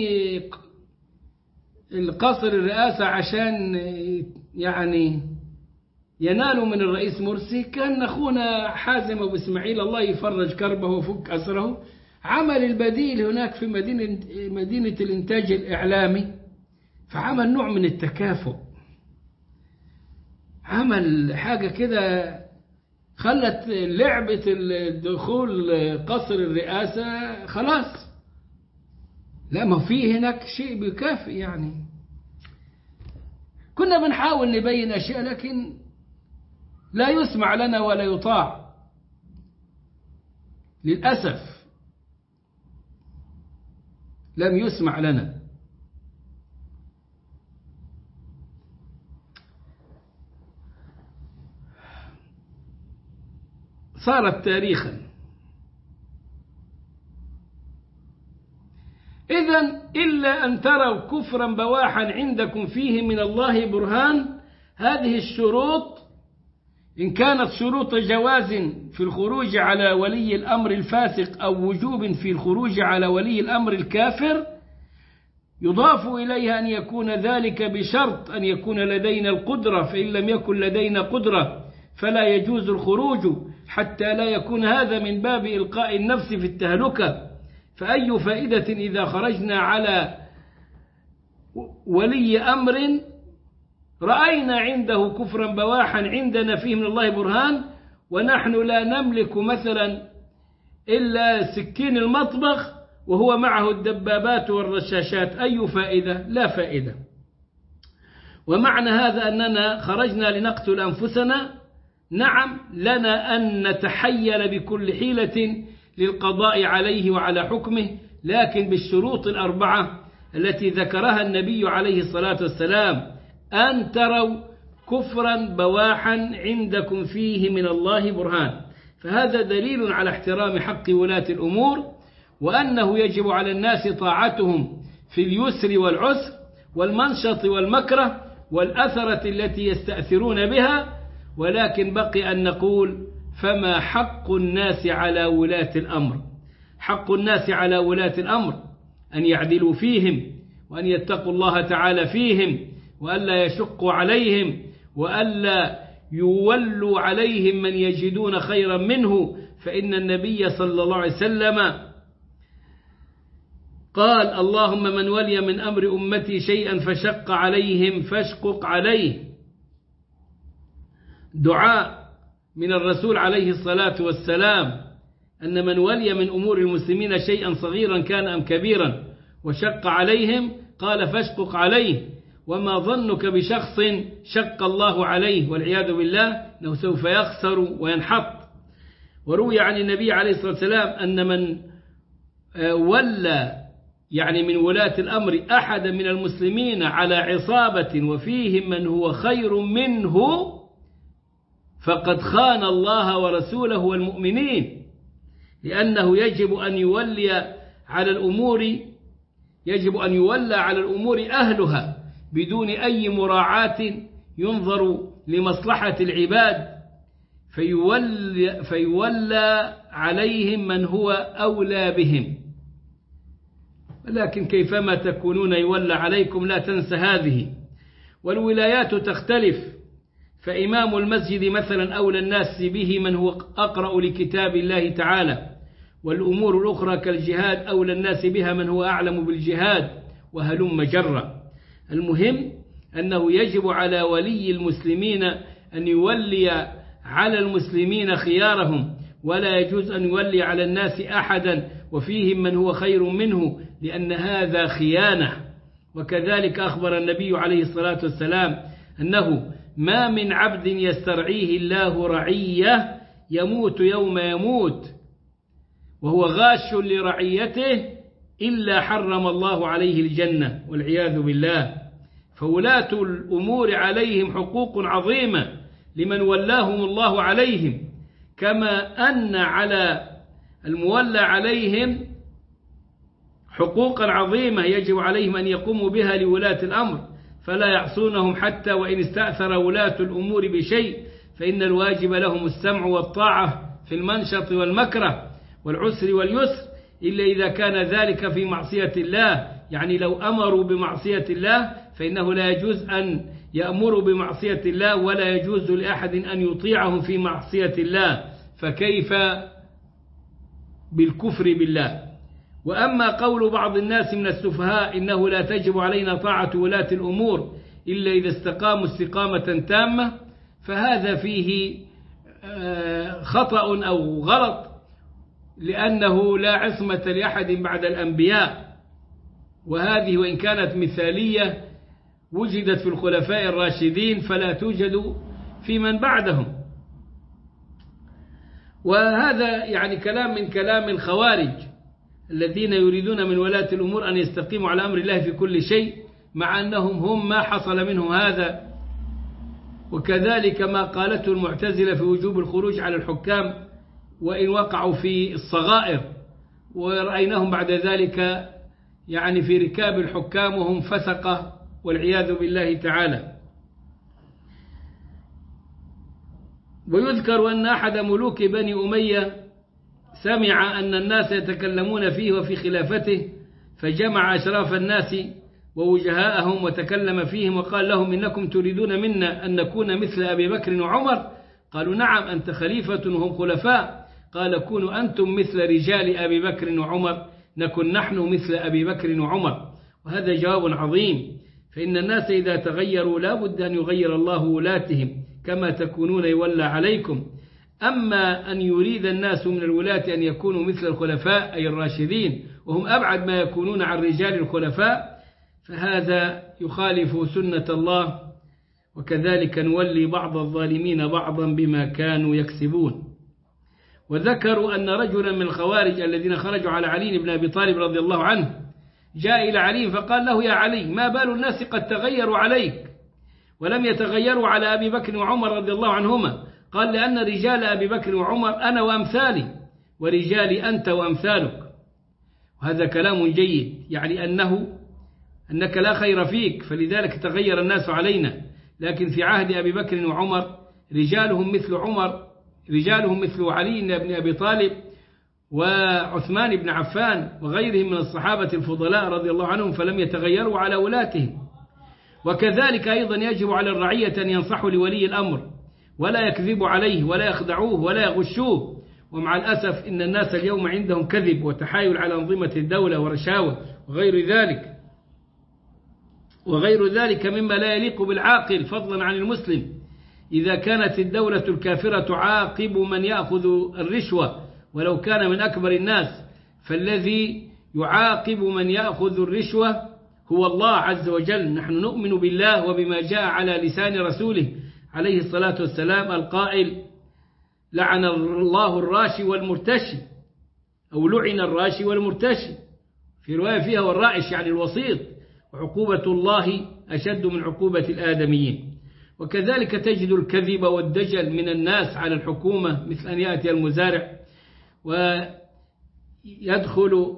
القصر الرئاسة عشان يعني ينالوا من الرئيس مرسي، كان أخونا حازم أبو إسماعيل الله يفرج كربه وفك أسره عمل البديل هناك في مدينة الإنتاج الإعلامي، فعمل نوع من التكافؤ، عمل حاجة كده خلت لعبة الدخول قصر الرئاسة خلاص، لا ما في هناك شيء بيكافئ. يعني كنا بنحاول نبين أشياء، لكن لا يسمع لنا ولا يطاع للأسف، لم يسمع لنا. صارت تاريخا. إذن إلا أن تروا كفرا بواحا عندكم فيه من الله برهان. هذه الشروط إن كانت شروط جواز في الخروج على ولي الأمر الفاسق أو وجوب في الخروج على ولي الأمر الكافر، يضاف إليها أن يكون ذلك بشرط أن يكون لدينا القدرة، فإن لم يكن لدينا قدرة فلا يجوز الخروج، حتى لا يكون هذا من باب إلقاء النفس في التهلكة. فأي فائدة إذا خرجنا على ولي أمر رأينا عنده كفرا بواحا عندنا فيه من الله برهان، ونحن لا نملك مثلا إلا سكين المطبخ وهو معه الدبابات والرشاشات؟ أي فائدة؟ لا فائدة. ومعنى هذا أننا خرجنا لنقتل أنفسنا؟ نعم، لنا أن نتحيل بكل حيلة للقضاء عليه وعلى حكمه، لكن بالشروط الأربعة التي ذكرها النبي عليه الصلاة والسلام: أن تروا كفرا بواحا عندكم فيه من الله برهان. فهذا دليل على احترام حق ولاة الأمور، وأنه يجب على الناس طاعتهم في اليسر والعسر والمنشط والمكره والأثرة التي يستأثرون بها. ولكن بقي أن نقول: فما حق الناس على ولاة الأمر؟ حق الناس على ولاة الأمر أن يعدلوا فيهم، وأن يتقوا الله تعالى فيهم، وألا يشقوا عليهم، وألا يولوا عليهم من يجدون خيرا منه. فإن النبي صلى الله عليه وسلم قال: اللهم من ولي من أمر أمتي شيئا فشق عليهم فاشقق عليه. دعاء من الرسول عليه الصلاة والسلام أن من ولي من أمور المسلمين شيئا صغيرا كان أم كبيرا وشق عليهم قال فاشقق عليه. وما ظنك بشخص شق الله عليه والعياذ بالله أنه سوف يخسر وينحط. وروي عن النبي عليه الصلاة والسلام أن من ولى يعني من ولاة الأمر أحدا من المسلمين على عصابة وفيهم من هو خير منه فقد خان الله ورسوله والمؤمنين، لأنه يجب أن يولى على الأمور أهلها بدون أي مراعاة، ينظر لمصلحة العباد فيولى عليهم من هو أولى بهم. ولكن كيفما تكونون يولى عليكم، لا تنسى هذه. والولايات تختلف، فإمام المسجد مثلا أولى الناس به من هو أقرأ لكتاب الله تعالى، والأمور الأخرى كالجهاد أولى الناس بها من هو أعلم بالجهاد، وهلم جرا. المهم أنه يجب على ولي المسلمين أن يولي على المسلمين خيارهم، ولا يجوز أن يولي على الناس أحدا وفيهم من هو خير منه، لأن هذا خيانة. وكذلك أخبر النبي عليه الصلاة والسلام أنه ما من عبد يسترعيه الله رعية يموت يوم يموت وهو غاش لرعيته إلا حرم الله عليه الجنة والعياذ بالله. فولاة الأمور عليهم حقوق عظيمة لمن ولاهم الله عليهم، كما أن على المولى عليهم حقوقا عظيمة يجب عليهم أن يقوموا بها لولاة الأمر، فلا يعصونهم حتى وإن استأثر ولاة الأمور بشيء، فإن الواجب لهم السمع والطاعة في المنشط والمكره والعسر واليسر، إلا إذا كان ذلك في معصية الله. يعني لو أمروا بمعصية الله فإنه لا يجوز أن يأمروا بمعصية الله، ولا يجوز لأحد أن يطيعهم في معصية الله، فكيف بالكفر بالله؟ وأما قول بعض الناس من السفهاء إنه لا تجب علينا طاعة ولاة الأمور إلا إذا استقاموا استقامة تامة، فهذا فيه خطأ أو غلط، لأنه لا عصمة لأحد بعد الأنبياء، وهذه وإن كانت مثالية وجدت في الخلفاء الراشدين فلا توجد في من بعدهم. وهذا يعني كلام من كلام الخوارج الذين يريدون من ولاة الأمور أن يستقيموا على أمر الله في كل شيء، مع أنهم هم ما حصل منهم هذا. وكذلك ما قالته المعتزلة في وجوب الخروج على الحكام وإن وقعوا في الصغائر، ورأيناهم بعد ذلك يعني في ركاب الحكام وهم فسقة والعياذ بالله تعالى. ويذكر أن أحد ملوك بني أمية سمع أن الناس يتكلمون فيه وفي خلافته، فجمع أشراف الناس ووجهاءهم وتكلم فيهم وقال لهم: إنكم تريدون منا أن نكون مثل أبي بكر وعمر؟ قالوا: نعم، أنت خليفة وهم خلفاء. قال: كونوا أنتم مثل رجال أبي بكر وعمر نكن نحن مثل أبي بكر وعمر. وهذا جواب عظيم، فإن الناس إذا تغيروا لا بد أن يغير الله ولاتهم، كما تكونون يولى عليكم. أما أن يريد الناس من الولاة أن يكونوا مثل الخلفاء أي الراشدين وهم أبعد ما يكونون عن رجال الخلفاء، فهذا يخالف سنة الله. وكذلك نولي بعض الظالمين بعضا بما كانوا يكسبون. وذكروا أن رجلا من الخوارج الذين خرجوا على علي بن أبي طالب رضي الله عنه جاء إلى علي فقال له: يا علي، ما بال الناس قد تغيروا عليك ولم يتغيروا على أبي بكر وعمر رضي الله عنهما؟ قال: لأن رجال أبي بكر وعمر أنا وأمثالي، ورجالي أنت وأمثالك. وهذا كلام جيد، يعني أنك لا خير فيك، فلذلك تغير الناس علينا. لكن في عهد أبي بكر وعمر رجالهم مثل علي بن أبي طالب وعثمان بن عفان وغيرهم من الصحابة الفضلاء رضي الله عنهم، فلم يتغيروا على ولاتهم. وكذلك أيضا يجب على الرعية أن ينصحوا لولي الأمر ولا يكذبوا عليه ولا يخدعوه ولا يغشوه. ومع الأسف إن الناس اليوم عندهم كذب وتحايل على أنظمة الدولة ورشاوة وغير ذلك مما لا يليق بالعاقل فضلا عن المسلم. إذا كانت الدولة الكافرة تعاقب من يأخذ الرشوة ولو كان من أكبر الناس، فالذي يعاقب من يأخذ الرشوة هو الله عز وجل. نحن نؤمن بالله وبما جاء على لسان رسوله عليه الصلاة والسلام القائل: لعن الله الراشي والمرتشي، أو لعن الراشي والمرتشي، في رواية فيها والرائش يعني الوسيط، وعقوبة الله أشد من عقوبة الآدميين. وكذلك تجد الكذب والدجل من الناس على الحكومة، مثل أن يأتي المزارع ويدخل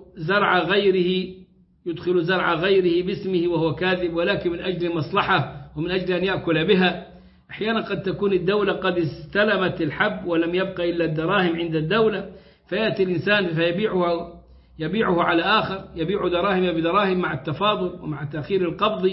زرع غيره باسمه وهو كاذب، ولكن من أجل مصلحة ومن أجل أن يأكل بها. أحيانا قد تكون الدولة قد استلمت الحب ولم يبقى إلا الدراهم عند الدولة، فيأتي الإنسان يبيعه على آخر، يبيع دراهم بدراهم مع التفاضل ومع تأخير القبض.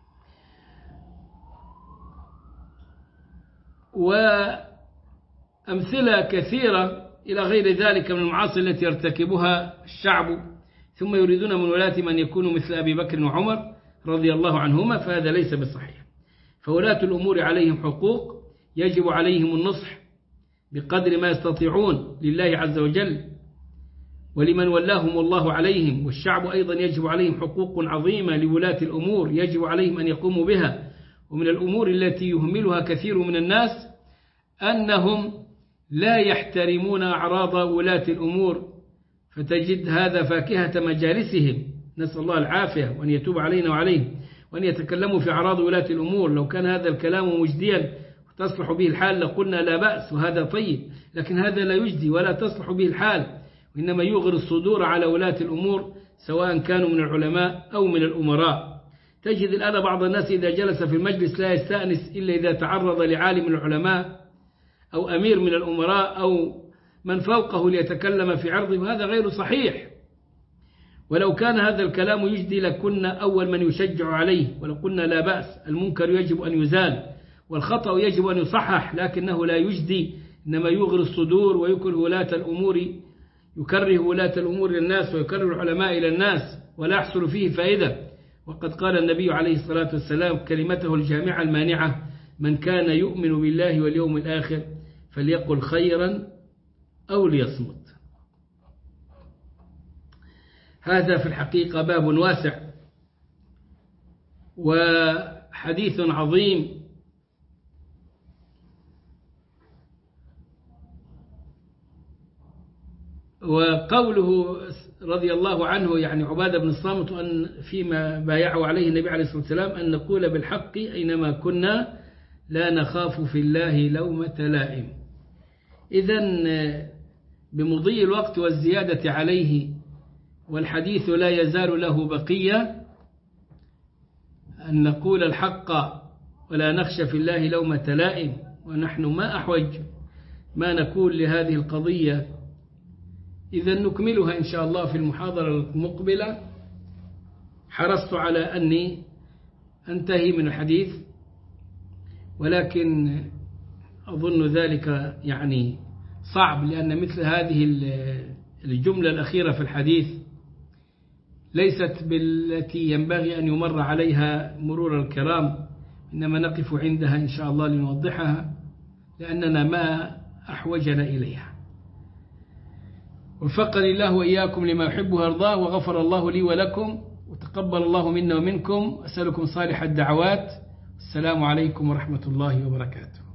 وأمثلة كثيرة إلى غير ذلك من المعاصي التي يرتكبها الشعب، ثم يريدون من ولاة من يكونوا مثل أبي بكر وعمر رضي الله عنهما، فهذا ليس بصحيح. فولاة الأمور عليهم حقوق، يجب عليهم النصح بقدر ما يستطيعون لله عز وجل ولمن ولاهم الله عليهم. والشعب أيضا يجب عليهم حقوق عظيمة لولاة الأمور، يجب عليهم أن يقوموا بها. ومن الأمور التي يهملها كثير من الناس أنهم لا يحترمون أعراض ولاة الأمور، فتجد هذا فاكهة مجالسهم، نسأل الله العافية وأن يتوب علينا وعليهم، وأن يتكلموا في أعراض ولاة الأمور. لو كان هذا الكلام مجديا وتصلح به الحال لقلنا لا بأس وهذا طيب، لكن هذا لا يجدي ولا تصلح به الحال، وإنما يغر الصدور على ولاة الأمور سواء كانوا من العلماء أو من الأمراء. تجد الآن بعض الناس إذا جلس في المجلس لا يستأنس إلا إذا تعرض لعالم من العلماء أو أمير من الأمراء أو من فوقه ليتكلم في عرضه، وهذا غير صحيح. ولو كان هذا الكلام يجدي لكنا أول من يشجع عليه ولقلنا لا بأس. المنكر يجب أن يزال والخطأ يجب أن يصحح، لكنه لا يجدي، إنما يغري الصدور ويكره ولاة الأمور للناس ويكره العلماء إلى الناس، ولا يحصل فيه فائدة. وقد قال النبي عليه الصلاة والسلام كلمته الجامعة المانعة: من كان يؤمن بالله واليوم الآخر فليقل خيرا أو ليصمت. هذا في الحقيقة باب واسع وحديث عظيم. وقوله رضي الله عنه يعني عبادة بن الصامت أن فيما بايعه عليه النبي عليه الصلاة والسلام أن نقول بالحق أينما كنا لا نخاف في الله لومة لائم. إذن بمضي الوقت والزيادة عليه والحديث لا يزال له بقية أن نقول الحق ولا نخشى في الله لومة لائم، ونحن ما أحوج ما نقول لهذه القضية. إذا نكملها إن شاء الله في المحاضرة المقبلة. حرصت على أني أنتهي من الحديث، ولكن أظن ذلك يعني صعب، لأن مثل هذه الجملة الأخيرة في الحديث ليست بالتي ينبغي أن يمر عليها مرور الكرام، إنما نقف عندها إن شاء الله لنوضحها لأننا ما أحوجنا إليها. وفقني الله وإياكم لما يحب ويرضاه، وغفر الله لي ولكم، وتقبل الله منا ومنكم. أسألكم صالح الدعوات. السلام عليكم ورحمة الله وبركاته.